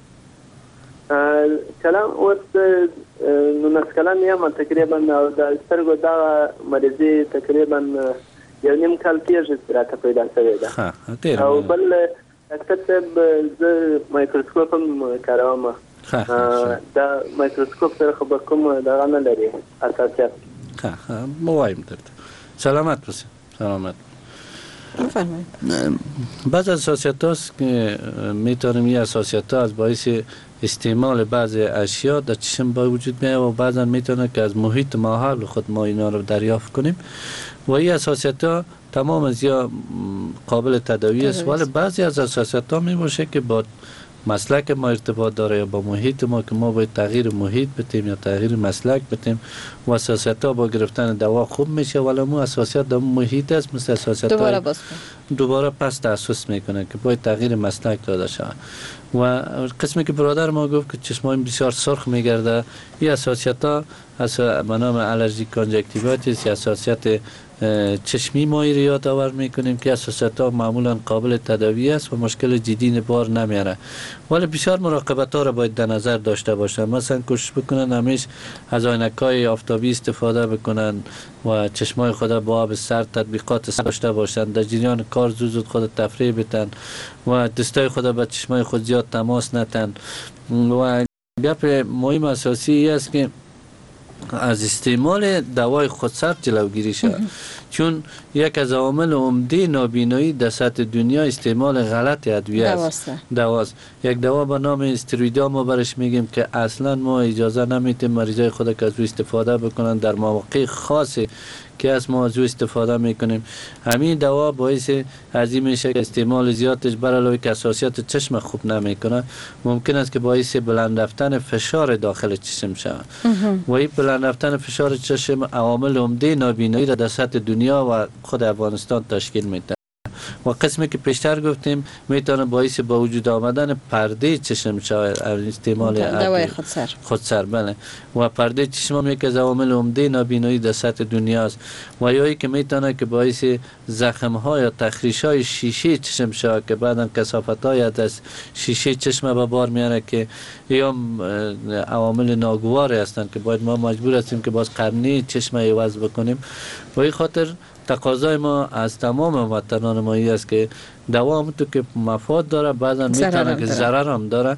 کلن اوس نولس کلن یم تقریبا او د سترګو دغه مریضي تقریبا یو نیم کال کېږي چې راته پیدا شوې ده. او بل ډاکټر صاحب زه مایکروسکوپ هم کاروم. دا مایکروسکوپ سره خو به کوم دغه نه لري اساسیت. ښه ښه مه وایم درته. سلامت اوسې. سلامت. بفرمایید. بعض از حساسیت هاست که میتونیم این حساسیت ها از باعث استعمال بعض اشیا در چشم با وجود میاد و بعضا میتونه که از محیط ماحول خود ما اینا رو دریافت کنیم و این حساسیت ها تمام از یا قابل تداوی است، ولی بعضی از حساسیت ها می باشه که با مسلک ما ارتباط داره یا با محیط ما که ما باید تغییر محیط بتیم یا تغییر مسلک بتیم و حساسیت ها با گرفتن دوا خوب میشه، ولی مو حساسیت در محیط است مثل حساسیت دوباره باز دوباره پس تاسس میکنه که باید تغییر مسلک داده شود. و قسمی که برادر ما گفت که چشمان بسیار سرخ میگرده، این حساسیت ها از به نام الرژی کانجکتیوایتیس یا حساسیت چشمی ما رو یاد آور میکنیم که حساسیت ها معمولا قابل تداوی است و مشکل جدی بار نمیاره، ولی بسیار مراقبت ها را باید در نظر داشته باشن. مثلا کوشش بکنن همیشه از عینک‌های آفتابی استفاده بکنن و چشمای خود با آب سرد تطبیقات سرد داشته باشن، در جریان کار زود زود خود تفریح بدن و دستای خود به چشمای خود زیاد تماس نتن. و گپ مهم اساسی است که از استعمال دوای خودسر جلوگیری شود، چون یک از عوامل عمده نابینایی در سطح دنیا استعمال غلط ادویه است. دواست. یک دوا به نام استروئیدا ما برش میگیم که اصلا ما اجازه نمیدیم مریضای خود که از او استفاده بکنن در مواقع خاصی که از ما از او استفاده میکنیم. همین دوا باعث ازی میشه که استعمال زیادش بر علاوه که حساسیت چشم خوب نمیکنه، ممکن است که باعث بلند رفتن فشار داخل چشم شود و این بلند رفتن فشار چشم عوامل عمده نابینایی را در سطح دنیا و خود افغانستان تشکیل میده. و قسمی که پیشتر گفتیم میتونه باعث با وجود آمدن پرده چشم شود استعمال دوای خودسر. خودسر بله. و پرده چشم هم یک از عوامل عمده نابینایی در سطح دنیا است و یا ای که میتونه که باعث زخم ها یا تخریش های شیشه چشم شود که بعدا کثافت های از شیشه چشم به بار میاره که یا عوامل ناگوار هستند که باید ما مجبور هستیم که باز قرنی چشم عوض بکنیم. و این خاطر تقاضای ما از تمام وطنان ما است که دوا همونطور که مفاد داره بعضا میتونه که ضرر هم داره.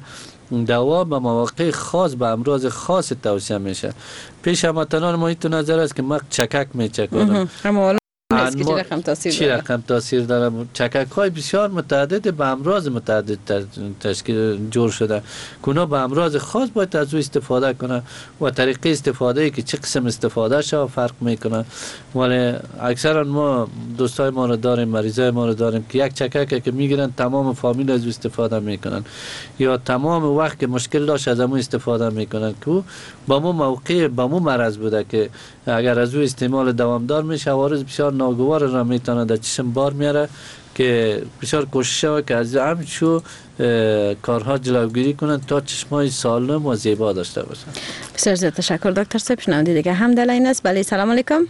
دوا به مواقع خاص به امراض خاص توصیه میشه. پیش هموطنان ما این نظر است که ما چکک میچکانم نیست که چی رقم تاثیر داره. رقم تاثیر داره. چکک های بسیار متعدد به امراض متعدد تشکیل جور شده که به امراض خاص باید از او استفاده کنه و طریقه استفاده ای که چه قسم استفاده شده فرق میکنه. ولی اکثرا ما دوستای ما رو داریم، مریضای ما رو داریم که یک چکک که میگیرن تمام فامیل از او استفاده میکنن یا تمام وقت که مشکل داشت از امو استفاده میکنن که با مو موقع با مو مرض بوده که اگر از او استعمال دوامدار میشه عوارض بسیار ناگوار را میتونه در چشم بار میاره که بسیار کوشش شود که از همچو کارها جلوگیری کنند تا چشمای سالم و زیبا داشته باشند. بسیار زیاد تشکر دکتر صاحب. شنونده دیگه هم در لاین است. بله سلام علیکم.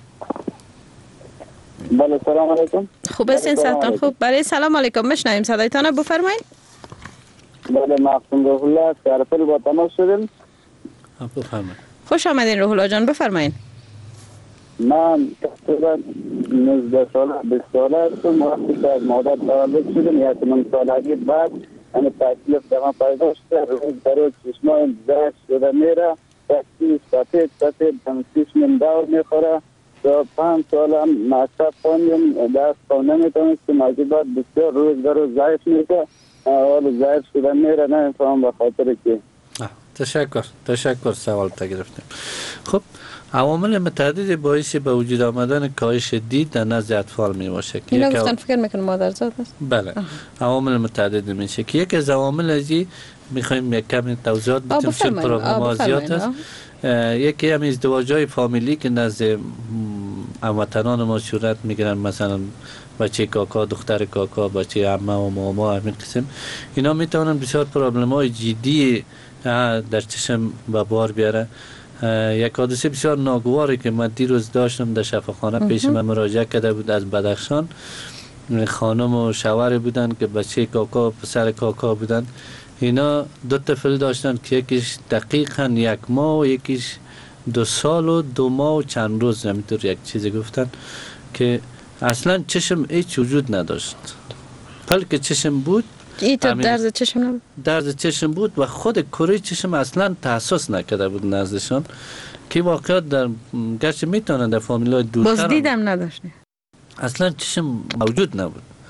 بله سلام علیکم. خوب هستین سلطان خوب؟ بله سلام علیکم. میشنویم صدایتان رو بفرمایید. بله معصوم روح الله سرپل با تماس شدیم. بفرمایید. خوش آمدین روح الله جان بفرمایید. من تقریبا نوزده ساله بیست ساله هستم. وقتی که از مادر تولد شدم یک من سالگی بعد همه تکلیف در من پیدا شده. روز در روز چشمان زشت شده میره، تکلیف سفید سفید هم چشمم دور میخوره. تا پنج سال هم مکتب خوندم دست خواه نمیتونستم از این بعد بسیار روز در روز ضعیف میشه. حال ضعیف شده میره نمیفهم به خاطر که تشکر تشکر سوال تا گرفتیم. خب عوامل متعدد باعث به وجود آمدن کاهش دید در نزد اطفال می باشه که اینا گفتن فکر میکنم مادرزاد است. بله عوامل متعدد میشه که یک از عوامل ازی میخوایم یک کمی توضیحات بدیم چون پروبلم زیاد است. یکی هم ازدواج‌های فامیلی که نزد هموطنان ما صورت میگیرن، مثلا بچه کاکا، دختر کاکا، بچه عمه و ماما، همین قسم اینا میتونن بسیار پروبلم‌های جدی در چشم به بار بیاره. یک حادثه بسیار ناگواری که من دیروز داشتم در شفاخانه پیش من مراجعه کرده بود از بدخشان. خانم و شوهر بودن که بچه کاکا پسر کاکا بودن. اینا دو طفل داشتن که یکیش دقیقاً یک ماه و یکیش دو سال و دو ماه و چند روز همینطور یک چیزی گفتن که اصلا چشم هیچ وجود نداشت. بلکه چشم بود ای تو درد چشم نبود؟ درد چشم بود و خود کره چشم اصلا تحسس نکرده بود نزدشان که واقعا در گرچه میتونن در فامیلای دورتر باز دیدم نداشته. اصلا چشم موجود نبود.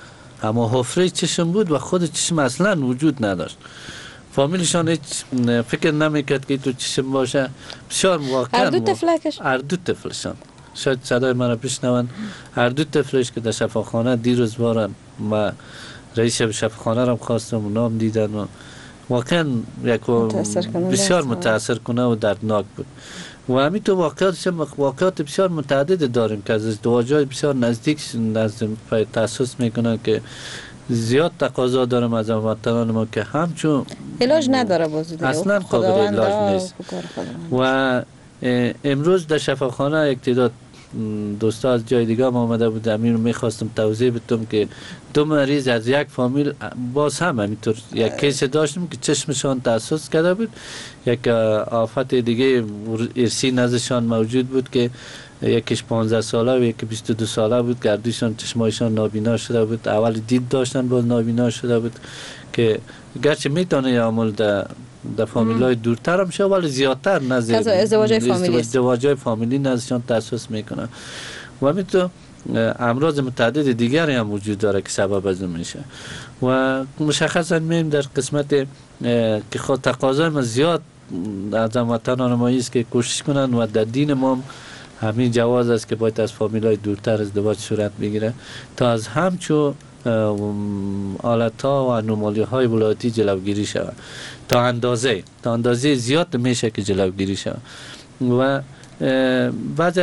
اما حفره چشم بود و خود چشم اصلا وجود نداشت. فامیلشان هیچ فکر نمیکرد که تو چشم باشه. بسیار واقعا هر دو طفلکش؟ هر دو طفلشان. شاید صدای من را بشنون. هر دو طفلش که در شفاخانه دیروز بارن و رئیس شفاخانه را خواستم و نام دیدن و واقعا یک بسیار متاثر کنه و دردناک بود. و همین تو واقعات واقعات بسیار متعدد داریم که از ازدواج‌های بسیار نزدیک نزد تاسیس میکنن که زیاد تقاضا دارم از هموطنان ما که همچون علاج نداره بازی اصلا قابل علاج نیست. و امروز در شفاخانه یک تعداد دوستا از جای دیگه هم آمده بود، همین رو میخواستم توضیح بدم که دو مریض از یک فامیل باز هم همینطور یک کیس داشتیم که چشمشان تاسیس کرده بود. یک آفت دیگه ارثی نزدشان موجود بود که یکیش پانزده ساله و یکی بیست و دو ساله بود، گردوشان چشمایشان نابینا شده بود. اول دید داشتن باز نابینا شده بود که گرچه میتونه عامل در در فامیلای دورتر هم شد ولی زیادتر نزد ازدواج‌های فامیلی ازدواج‌های فامیلی نزدشان تاسیس میکنن. و همینطور امراض متعدد دیگری هم وجود داره که سبب از میشه. و مشخصا میم در قسمت که خود تقاضای ما زیاد از هموطنان ما است که کوشش کنن و در دین ما همین جواز است که باید از فامیلای دورتر ازدواج صورت بگیره تا از همچون حالت ها و انومالی های ولادتی جلوگیری شود. تا اندازه تا اندازه زیاد میشه که جلوگیری شود. و بعضی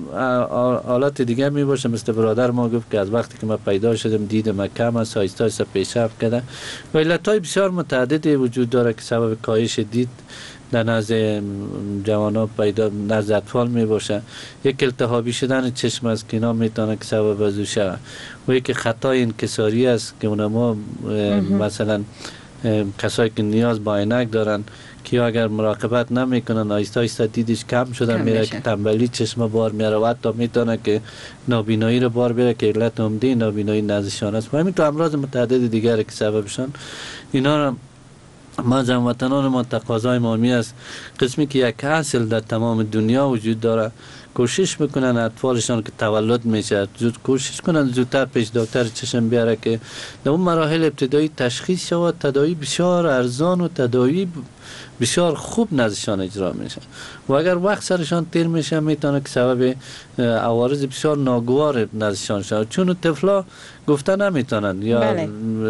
حالات دیگه می باشه مثل برادر ما گفت که از وقتی که ما پیدا شدم دید ما کم است، آهسته آهسته پیشرفت کرده و علتهای بسیار متعددی وجود داره که سبب کاهش دید در نزد جوانان پیدا نزد اطفال می باشه. یک التهابی شدن چشم است که اینا میتونه که سبب از او شود و یک خطای انکساری است که اونما مثلا کسایی که نیاز با عینک دارن که اگر مراقبت نمیکنن آهسته آهسته دیدش کم شده میره که تنبلی چشم بار میاره و حتی میتونه که نابینایی رو بار بیاره که علت عمده نابینایی نزدشان است و همین تو امراض متعدد دیگر که سببشان اینا رو ما از هموطنان ما تقاضای ما می است قسمی که یک اصل در تمام دنیا وجود داره کوشش میکنن اطفالشان که تولد میشه زود کوشش کنن زودتر پیش دکتر چشم بیاره که در اون مراحل ابتدایی تشخیص شود، تداوی بسیار ارزان و تداوی بسیار خوب نزدشان اجرا میشه و اگر وقت سرشان تیر میشه میتونه که سبب عوارض بسیار ناگوار نزدشان شود چون طفلا گفته نمیتونن یا بله.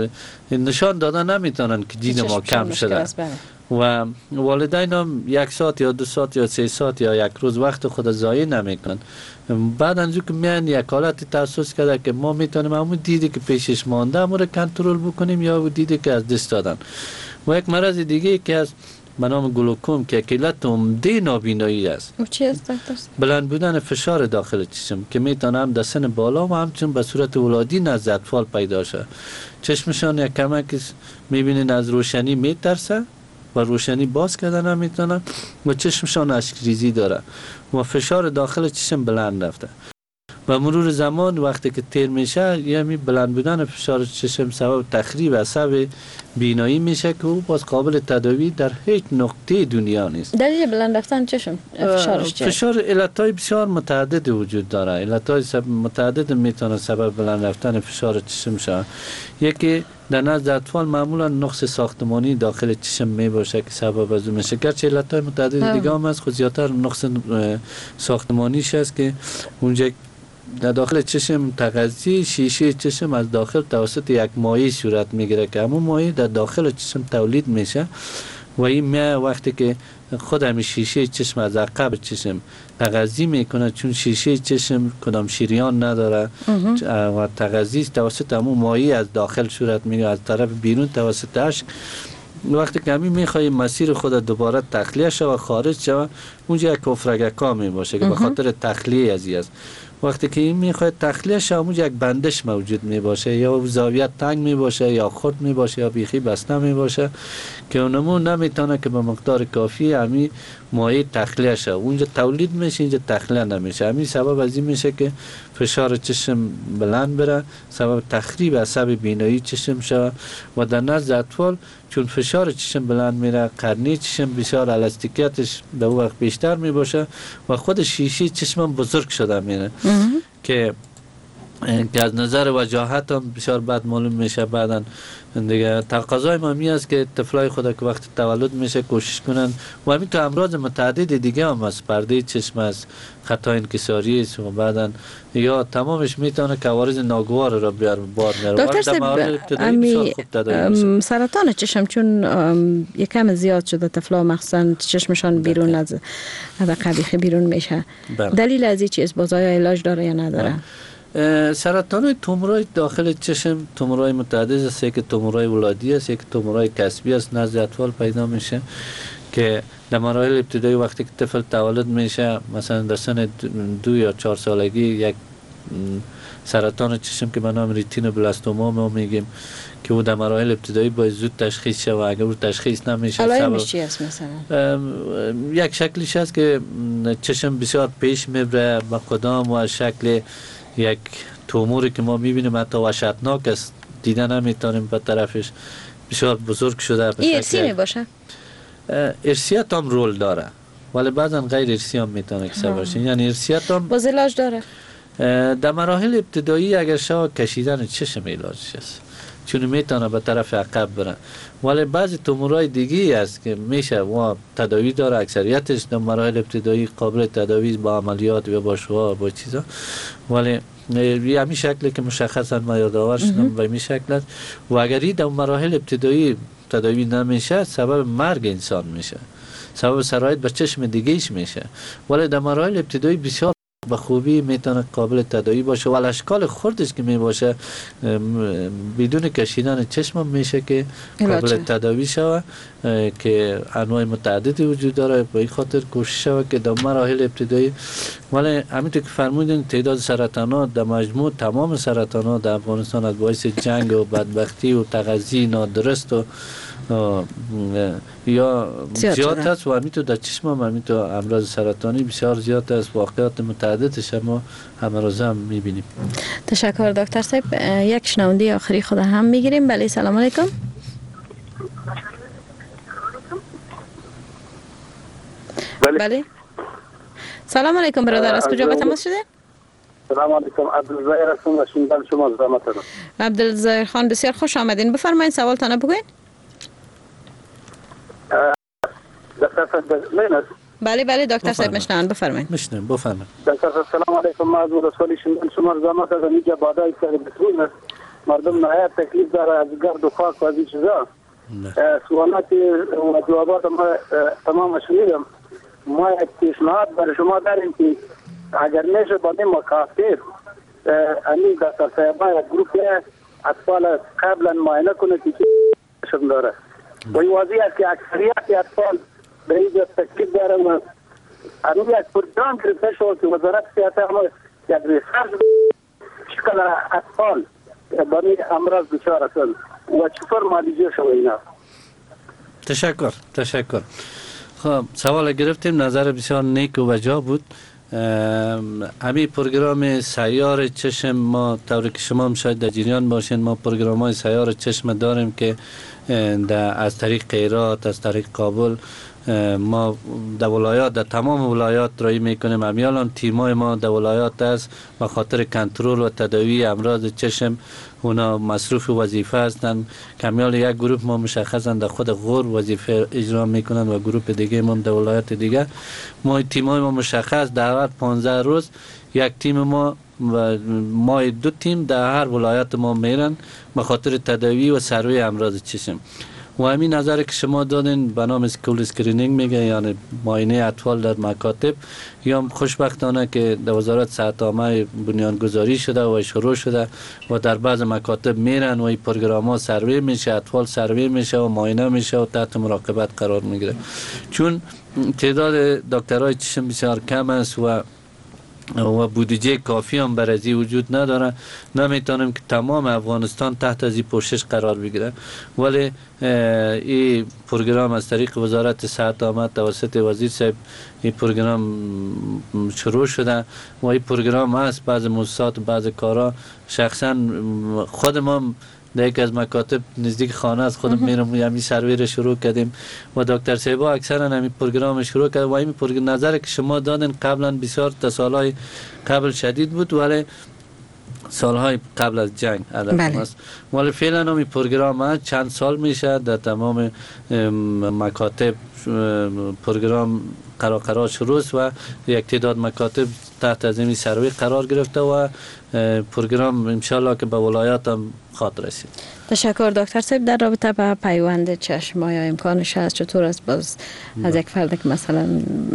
نشان دادن نمیتونن که دید ما کم شده و والدین هم یک ساعت یا دو ساعت یا سه ساعت یا یک روز وقت خود ضایع نمیکنن. بعد انجو که میان یک حالت تاسیس کرده که ما میتونیم همون دیدی که پیشش مانده همون رو کنترل بکنیم یا دیدی که از دست دادن. و یک مرض دیگه که از به نام گلوکوم که علت عمده نابینایی است. او چی است دکتر؟ بلند بودن فشار داخل چشم که میتونه هم در سن بالا و همچنین به صورت ولادی نزد اطفال پیدا شه. چشمشان یک کمک میبینین از روشنی میترسه و روشنی باز کردن هم میتونه و چشمشان اشکریزی داره و فشار داخل چشم بلند رفته و مرور زمان وقتی که تیر میشه یعنی بلند بودن فشار چشم سبب تخریب عصب بینایی میشه که او باز قابل تداوی در هیچ نقطه دنیا نیست. دلیل بلند رفتن چشم فشارش چیه؟ فشار علتهای بسیار متعدد وجود داره. علتهای متعدد میتونه سبب بلند رفتن فشار چشم شود. یکی در نزد اطفال معمولا نقص ساختمانی داخل چشم می باشه که سبب از اون میشه. گرچه علتهای متعدد دیگه هم هست، خود زیادتر نقص ساختمانیش هست که اونجا در داخل چشم تغذیه شیشه چشم از داخل توسط یک مایع صورت میگیره که همون مایع در داخل چشم تولید میشه و این میه وقتی که خود همین شیشه چشم از عقب چشم تغذیه میکنه چون شیشه چشم کدام شریان نداره و تغذیه توسط همون مایع از داخل صورت میگیره از طرف بیرون توسط اشک. وقتی که همین میخوایی مسیر خود دوباره تخلیه شود خارج شود اونجا یک کفرگکا می باشه که به خاطر تخلیه ازی است. وقتی که این میخواد تخلیه شود اونجا یک بندش موجود می باشه یا زاویه تنگ می باشه یا خرد می باشه یا بیخی بسته می باشه که اونمون نمیتونه که به مقدار کافی همین مایع تخلیه شود اونجا تولید میشه اینجا تخلیه نمیشه. همین سبب از این میشه که فشار چشم بلند بره سبب تخریب عصب بینایی چشم شود و در نزد اطفال چون فشار چشم بلند میره قرنی چشم بسیار الاستیکیتش در وقت بیشتر می باشه و خود شیشه چشم بزرگ شده میره که که از نظر وجاهت هم بسیار بد معلوم میشه. بعدا دیگه تقاضای ما می است که طفلای خود که وقت تولد میشه کوشش کنن و همین تو امراض متعدد دیگه هم از پرده چشم است، خطا انکساری است و بعدا یا تمامش میتونه کوارث ناگوار را بیار بار میاره. دکتر صاحب امی سرطان چشم چون یکم زیاد شده طفلا مخصوصا چشمشان بیرون از قبیخه بیرون میشه، دلیل از این چیز بازای علاج داره یا نداره؟ سرطان تومورای داخل چشم تومورای متعدد است، که تومورای ولادی است، یک تومورای کسبی است نزد اطفال پیدا میشه که در مراحل ابتدایی وقتی که طفل تولد میشه مثلا در سن دو یا چهار سالگی یک سرطان چشم که به نام ریتینوبلاستوما ما میگیم که او در مراحل ابتدایی باید زود تشخیص شه و اگر او تشخیص نمیشه علائمش چی است مثلا؟ یک شکلیش هست که چشم بسیار پیش میبره با کدام و شکل یک توموری که ما میبینیم حتی وحشتناک است، دیدن نمیتونیم به طرفش، بسیار بزرگ شده. این ارسی میباشه؟ ارسیت هم رول داره ولی بعضا غیر ارسی هم میتونه کسا باشه، یعنی ارسیت هم باز علاج داره؟ در مراحل ابتدایی اگر شما کشیدن چشم علاجش است چون میتونه به طرف عقب بره، ولی بعضی تومورای دیگه است که میشه و تداوی داره، اکثریتش در مراحل ابتدایی قابل تداوی با عملیات یا با شعاع با چیزا، ولی یه همین شکلی که مشخصا ما یادآور شدم به این شکل است و اگر در مراحل ابتدایی تداوی نمیشه سبب مرگ انسان میشه، سبب سرایت به چشم دیگهش میشه، ولی در مراحل ابتدایی بسیار به خوبی میتونه قابل تداوی باشه و اشکال خردش که می باشه بدون کشیدن چشم میشه که قابل تداوی شوه که انواع متعددی وجود داره. به این خاطر کوشش شوه که در مراحل ابتدایی، ولی همینطور که فرمودین تعداد سرطانات در مجموع تمام سرطانات در افغانستان از باعث جنگ و بدبختی و تغذیه نادرست و یا زیاد هست و همینطور در چشم هم همینطور امراض سرطانی بسیار زیاد است، واقعات متعددش ما همه روزه هم میبینیم. تشکر دکتر صاحب. یک شنونده آخری خود هم میگیریم. بله سلام علیکم. بله, بله. سلام علیکم برادر، از کجا به تماس شده؟ سلام علیکم، عبدالظاهر هستم و شنیدن شما زحمت دارم. عبدالظاهر خان بسیار خوش آمدین، بفرمایید سوالتان بگوین. دکتر صاحب مینست؟ بله بله دکتر صاحب میشنن، بفرمایید. میشنم بفرمایید. دکتر صاحب سلام علیکم، ما از رسولی شنیدن شما زحمت دارم. اینجا بادای سر بترول است، مردم نهایت تکلیف داره از گرد و خاک و از این چیزا. سوالات و جوابات ما تمام شنیدم. ما یک پیشنهاد برای شما داریم که اگر میشه با این مکاتب امی دکتر صاحبا یک گروپ اطفال قبلا معاینه کنه که چشم داره و این واضح است که اکثریت اطفال به اینجا تکلیف داره و امی یک پروگرام گرفته شد که وزارت صحت هم یک ریسرچ چقدر اطفال با این امراض دچار هستند و چطور معالجه شده اینا. تشکر تشکر. خب سوال گرفتیم، نظر بسیار نیک و بجا بود. همین پروگرام سیار چشم ما طوری که شما هم شاید در جریان باشین، ما پروگرام های سیار چشم داریم که از طریق هرات، از طریق کابل ما در ولایات، در تمام ولایات رایی میکنیم. امیال هم تیمای ما در ولایات است و خاطر کنترل و تداوی امراض چشم اونا مصروف وظیفه هستند. کمیال یک گروه ما مشخصا در خود غور وظیفه اجرا میکنند و گروه دیگه ما در ولایات دیگه. ما تیمای ما مشخص در هر پانزده روز یک تیم ما و ما دو تیم در هر ولایت ما میرن به خاطر تداوی و سروی امراض چشم. و همین نظر که شما دادین به نام اسکول اسکرینینگ میگه، یعنی معاینه اطفال در مکاتب، یا خوشبختانه که در وزارت صحت عامه بنیانگذاری شده و شروع شده و در بعض مکاتب میرن و این پروگرام ها سروی میشه، اطفال سروی میشه و معاینه میشه و تحت مراقبت قرار میگیره. چون تعداد دکترای چشم بسیار کم است و و بودجه کافی هم برای وجود نداره، نمیتونیم که تمام افغانستان تحت از این پوشش قرار بگیره. ولی این پروگرام از طریق وزارت صحت عامه توسط وزیر صاحب این پروگرام شروع شده و این پروگرام هست. بعض موسسات و بعض کارا شخصا خود ما در یک از مکاتب نزدیک خانه از خودم میرم همین سروی رو شروع کردیم و دکتر صاحبا اکثرا همین پروگرام شروع کرد و این پروگرام نظر که شما دادن قبلا بسیار تا سالهای قبل شدید بود، ولی سالهای قبل از جنگ هدف بله. است. ولی فعلا همین پروگرام چند سال میشه در تمام مکاتب پروگرام قرار قرار شروع است و یک تعداد مکاتب تحت از این سروی قرار گرفته و پروگرام انشالله که به ولایات هم خواهد رسید. تشکر دکتر صاحب. در رابطه با پیوند چشم آیا امکانش هست؟ چطور است باز از یک فرد که مثلا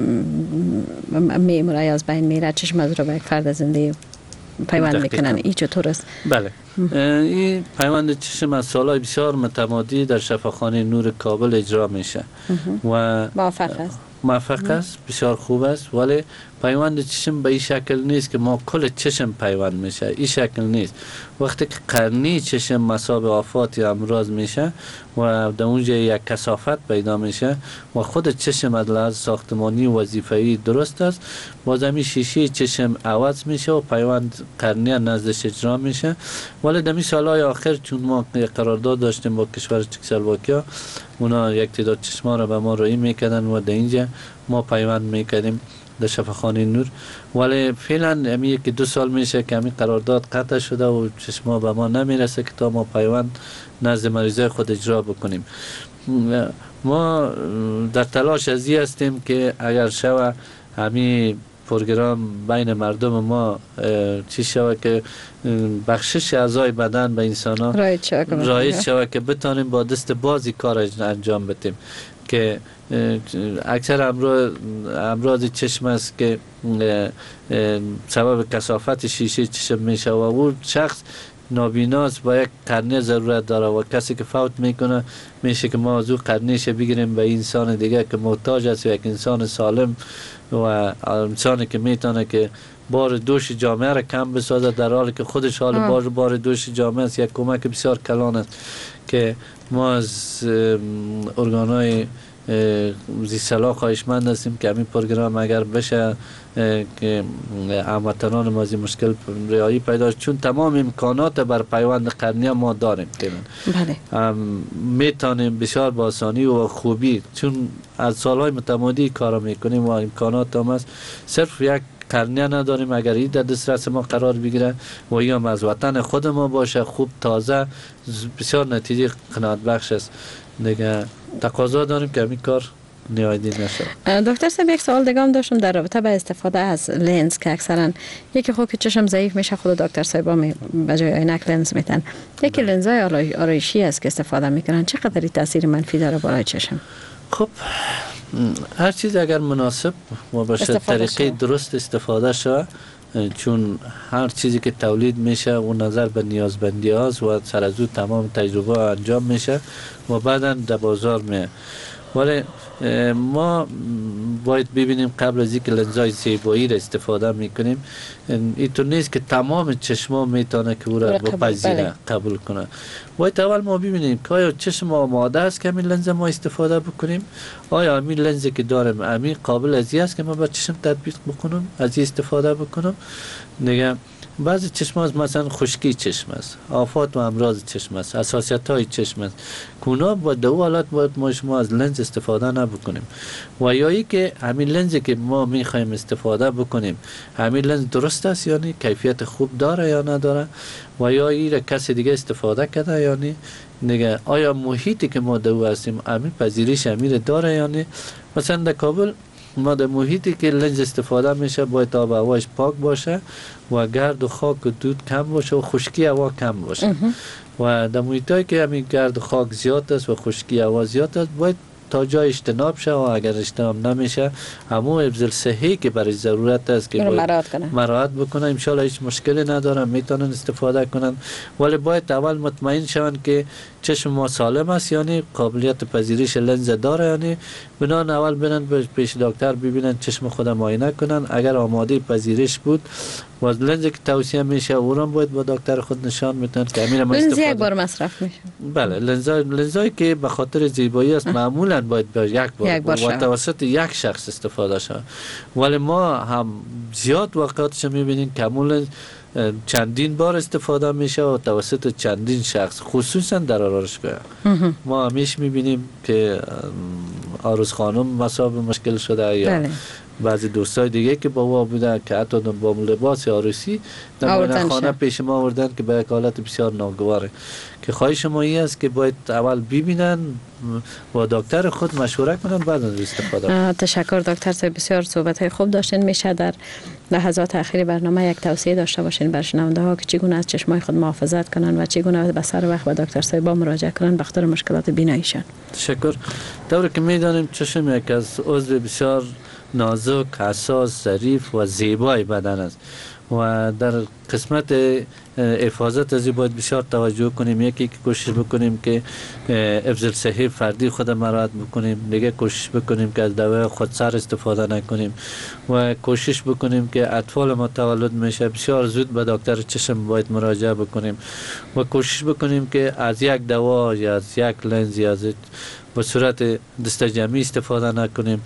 میمونه یا از بین میره چشم از رو به یک فرد زنده پیوند میکنن، این چطور است؟ بله، این پیوند چشم از سالهای بسیار متمادی در شفاخانه نور کابل اجرا میشه و موفق است. موفق است، بسیار خوب است. ولی پیوند چشم به این شکل نیست که ما کل چشم پیوند میشه، این شکل نیست. وقتی که قرنی چشم مصاب آفات یا امراض میشه و در اونجا یک کثافت پیدا میشه و خود چشم از لحاظ ساختمانی و وظیفه‌ای درست است، باز همین شیشه چشم عوض میشه و پیوند قرنی نزدش اجرا میشه. ولی در این سالهای آخر چون ما قرارداد داشتیم با کشور چکسلواکیا، اونا یک تعداد چشما را به ما روی میکردن و در اینجا ما پیوند میکردیم در شفاخانه نور. ولی فعلا همین یکی دو سال میشه که همین قرارداد قطع شده و چشما به ما نمیرسه که تا ما پیوند نزد مریضای خود اجرا بکنیم. ما در تلاش ازی هستیم که اگر شوه همین پروگرام بین مردم ما چی شود که بخشش اعضای بدن به انسان ها رایج شود که بتانیم با دست بازی کار انجام بدیم. که اکثر امراض امراض چشم است که سبب کثافت شیشه چشم میشه و اون شخص نابیناست با یک قرنه ضرورت داره و کسی که فوت میکنه میشه که ما از او قرنیش بگیریم به انسان دیگه که محتاج است، یک انسان سالم و انسانی که میتونه که بار دوش جامعه را کم بسازه، در حالی که خودش حال بار بار دوش جامعه است. یک کمک بسیار کلان است که ما از ارگانهای زیست‌صلاح خواهشمند هستیم که همین پروگرام اگر بشه که هموطنان ما از این مشکل رهایی پیدا، چون تمام امکانات بر پیوند قرنی ما داریم که بله. میتونیم بسیار با آسانی و خوبی، چون از سالهای متمادی کار میکنیم و امکانات هم هست، صرف یک قرنیه نداریم. اگر این در دسترس ما قرار بگیره و یا از وطن خود ما باشه خوب تازه، بسیار نتیجه قناعت بخش است. دیگه تقاضا داریم که همین کار نیایدی نشه. دکتر صاحب یک سوال دیگه هم داشتم در رابطه با استفاده از لنز که اکثرا یکی خود که چشم ضعیف میشه خود دکتر صاحبا می به جای عینک لنز میتن، یکی لنزای آرایشی است که استفاده میکنن، چقدر تاثیر منفی داره بالای چشم؟ خب هر چیز اگر مناسب و به طریقه درست استفاده شود، چون هر چیزی که تولید میشه و نظر به نیازمندی هاست و سر از او تمام تجربه انجام میشه و بعدا در بازار میه. ولی ما باید ببینیم قبل از اینکه لنزای زیبایی را استفاده میکنیم، اینطور نیست که تمام چشما میتونه که او را بپذیره قبول کنه. باید اول ما ببینیم که آیا چشم آماده است که همین لنز ما استفاده بکنیم، آیا همین لنزی که دارم همین قابل از این است که ما با چشم تطبیق بکنم، از این استفاده بکنم. دیگه بعضی چشم هست مثلا خشکی چشم است، آفات و امراض چشم است، حساسیت های چشم است، کونا با دو حالت باید ما شما از لنز استفاده نبکنیم. و یا ای که همین لنزی که ما میخوایم استفاده بکنیم همین لنز درست است یعنی کیفیت خوب داره یا نداره، و یا ای را کسی دیگه استفاده کرده یعنی دیگه آیا محیطی که ما دو هستیم همین پذیرش امیر داره یعنی. مثلا در کابل ما در محیطی که لنز استفاده میشه باید آب هواش پاک باشه و گرد و خاک و دود کم باشه و خشکی هوا کم باشه. و در محیطایی که همین گرد و خاک زیاد است و خشکی هوا زیاد است باید تا جای اجتناب شه، و اگر اجتناب نمیشه همون افضل صحی که برای ضرورت است که مراعات بکنن، ان شاء الله هیچ مشکلی ندارن، میتونن استفاده کنن. ولی باید اول مطمئن شون که چشم ما سالم است یعنی قابلیت پذیرش لنز داره، یعنی بنان اول برن پیش دکتر ببینن چشم خود معاینه کنن، اگر آماده پذیرش بود و لنز که توصیه میشه اونم باید با دکتر خود نشان میدن که امیر ما استفاده. لنز یک بار مصرف میشه. بله، لنزای لنزایی که به خاطر زیبایی است معمولا باید با یک بار, یک بار و توسط یک شخص استفاده شود. ولی ما هم زیاد واقعاتش میبینیم که معمولا چندین بار استفاده میشه و توسط چندین شخص، خصوصا در آرایشگاه. ما همیشه میبینیم که عروس خانم مصاب مشکل شده یا بعضی دوستای دیگه که با ما بودن که حتی با لباس عروسی در خانه پیش ما آوردن که به حالت بسیار ناگواره. که خواهش ما این است که باید اول ببینن با دکتر خود مشوره کنن بعد از استفاده کنن. تشکر دکتر صاحب، بسیار صحبت های خوب داشتین. میشه در لحظات اخیر برنامه یک توصیه داشته باشین بر شنونده ها که چگونه از چشمای خود محافظت کنن و چگونه به سر وقت به دکتر صاحب مراجعه کنن به خاطر مشکلات بیناییشان؟ تشکر. طوری که میدانیم چشم یک از عضو بسیار نازک، حساس، ظریف و زیبای بدن است و در قسمت حفاظت از باید بسیار توجه کنیم. یکی که کوشش بکنیم که حفظ صحی فردی خود مراعات بکنیم، دیگه کوشش بکنیم که از دوای خودسر استفاده نکنیم و کوشش بکنیم که اطفال ما تولد میشه بسیار زود به دکتر چشم باید مراجعه بکنیم و کوشش بکنیم که از یک دوا یا از یک لنز یا از به صورت دست جمعی استفاده نکنیم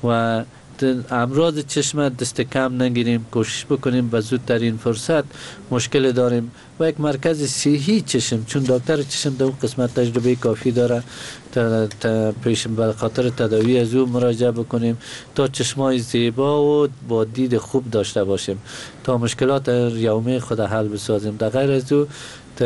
و امراض چشم دست کم نگیریم. کوشش بکنیم به زودترین فرصت مشکل داریم و یک مرکز صحی چشم، چون دکتر چشم در اون قسمت تجربه کافی داره، تا, تا پیش به خاطر تداوی از او مراجعه بکنیم تا چشمای زیبا و با دید خوب داشته باشیم تا مشکلات یومی خود حل بسازیم. در غیر از او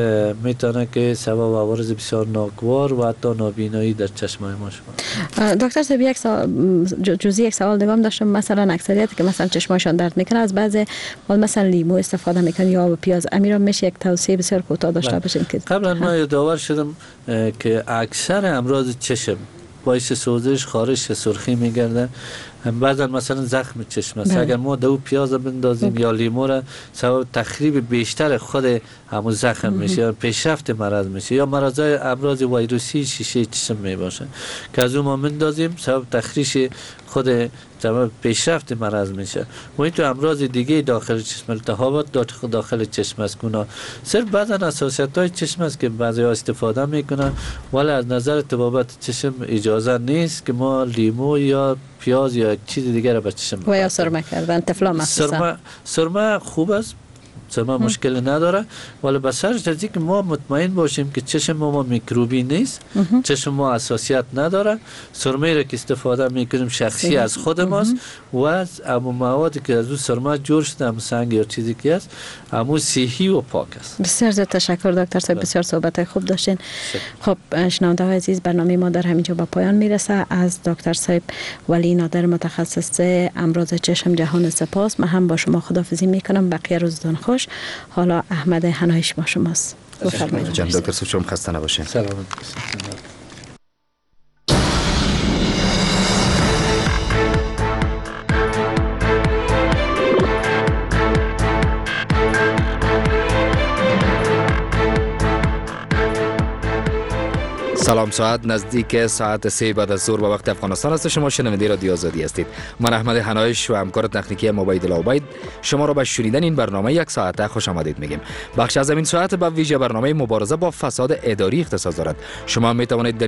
میتونه که سبب عوارض بسیار ناگوار و حتی نابینایی در چشمای ما شود. دکتر صاحب، یک سوال جزئی یک سوال دیگه هم داشتم. مثلا اکثریت که مثلا چشمایشان درد میکنه از بعضی مثلا لیمو استفاده میکنن یا پیاز، امیرا میشه یک توصیه بسیار کوتاه داشته باشین که قبلا ما یادآور شدم که اکثر امراض چشم باعث سوزش، خارش، سرخی میگرده. بعضا مثلا زخم چشم است، اگر ما دو پیاز بندازیم یا لیمو را سبب تخریب بیشتر خود همون زخم میشه یا پیشرفت مرض میشه یا مرضای امراض ویروسی شیشه چشم میباشه که از اون ما بندازیم سبب تخریش خود سبب پیشرفت مرض میشه. و این تو امراض دیگه داخل چشم، التهابات داخل چشم است که صرف بعضا اساسیت های چشم است که بعضی ها استفاده میکنن، ولی از نظر طبابت چشم اجازه نیست که ما لیمو یا پیاز یا چیز دیگه را به چشم و یا سرمه کردن طفلا مخصوصا. سرمه سرمه خوب است، سرمه مشکل نداره، ولی به شرط از اینکه ما مطمئن باشیم که چشم ما میکروبی نیست، چشم ما حساسیت نداره. سرمه را که استفاده میکنیم شخصی از خود ماست و از امو موادی که از اون سرمه جور شده، امو سنگ یا چیزی که است، امو صحی و پاک است. بسیار زیاد تشکر دکتر صاحب، بسیار صحبت خوب داشتین. خب شنونده های عزیز، برنامه ما در همینجا به پایان میرسه. از دکتر صاحب ولی نادر متخصص امراض چشم جهان سپاس. من هم با شما خداحافظی میکنم. بقیه روزتون خوش. حالا احمد حنایش با شماست. بفرمایید. جناب دکتر صاحب شما خسته نباشین. سلامت. سلام، ساعت نزدیک ساعت سه بعد از ظهر به وقت افغانستان است. شما شنونده رادیو آزادی هستید. من احمد حنایش و همکار تکنیکی ما عبیدالله عبید شما را به شنیدن این برنامه یک ساعته خوش آمدید میگیم. بخش از این ساعت به ویژه برنامه مبارزه با فساد اداری اختصاص دارد. شما می توانید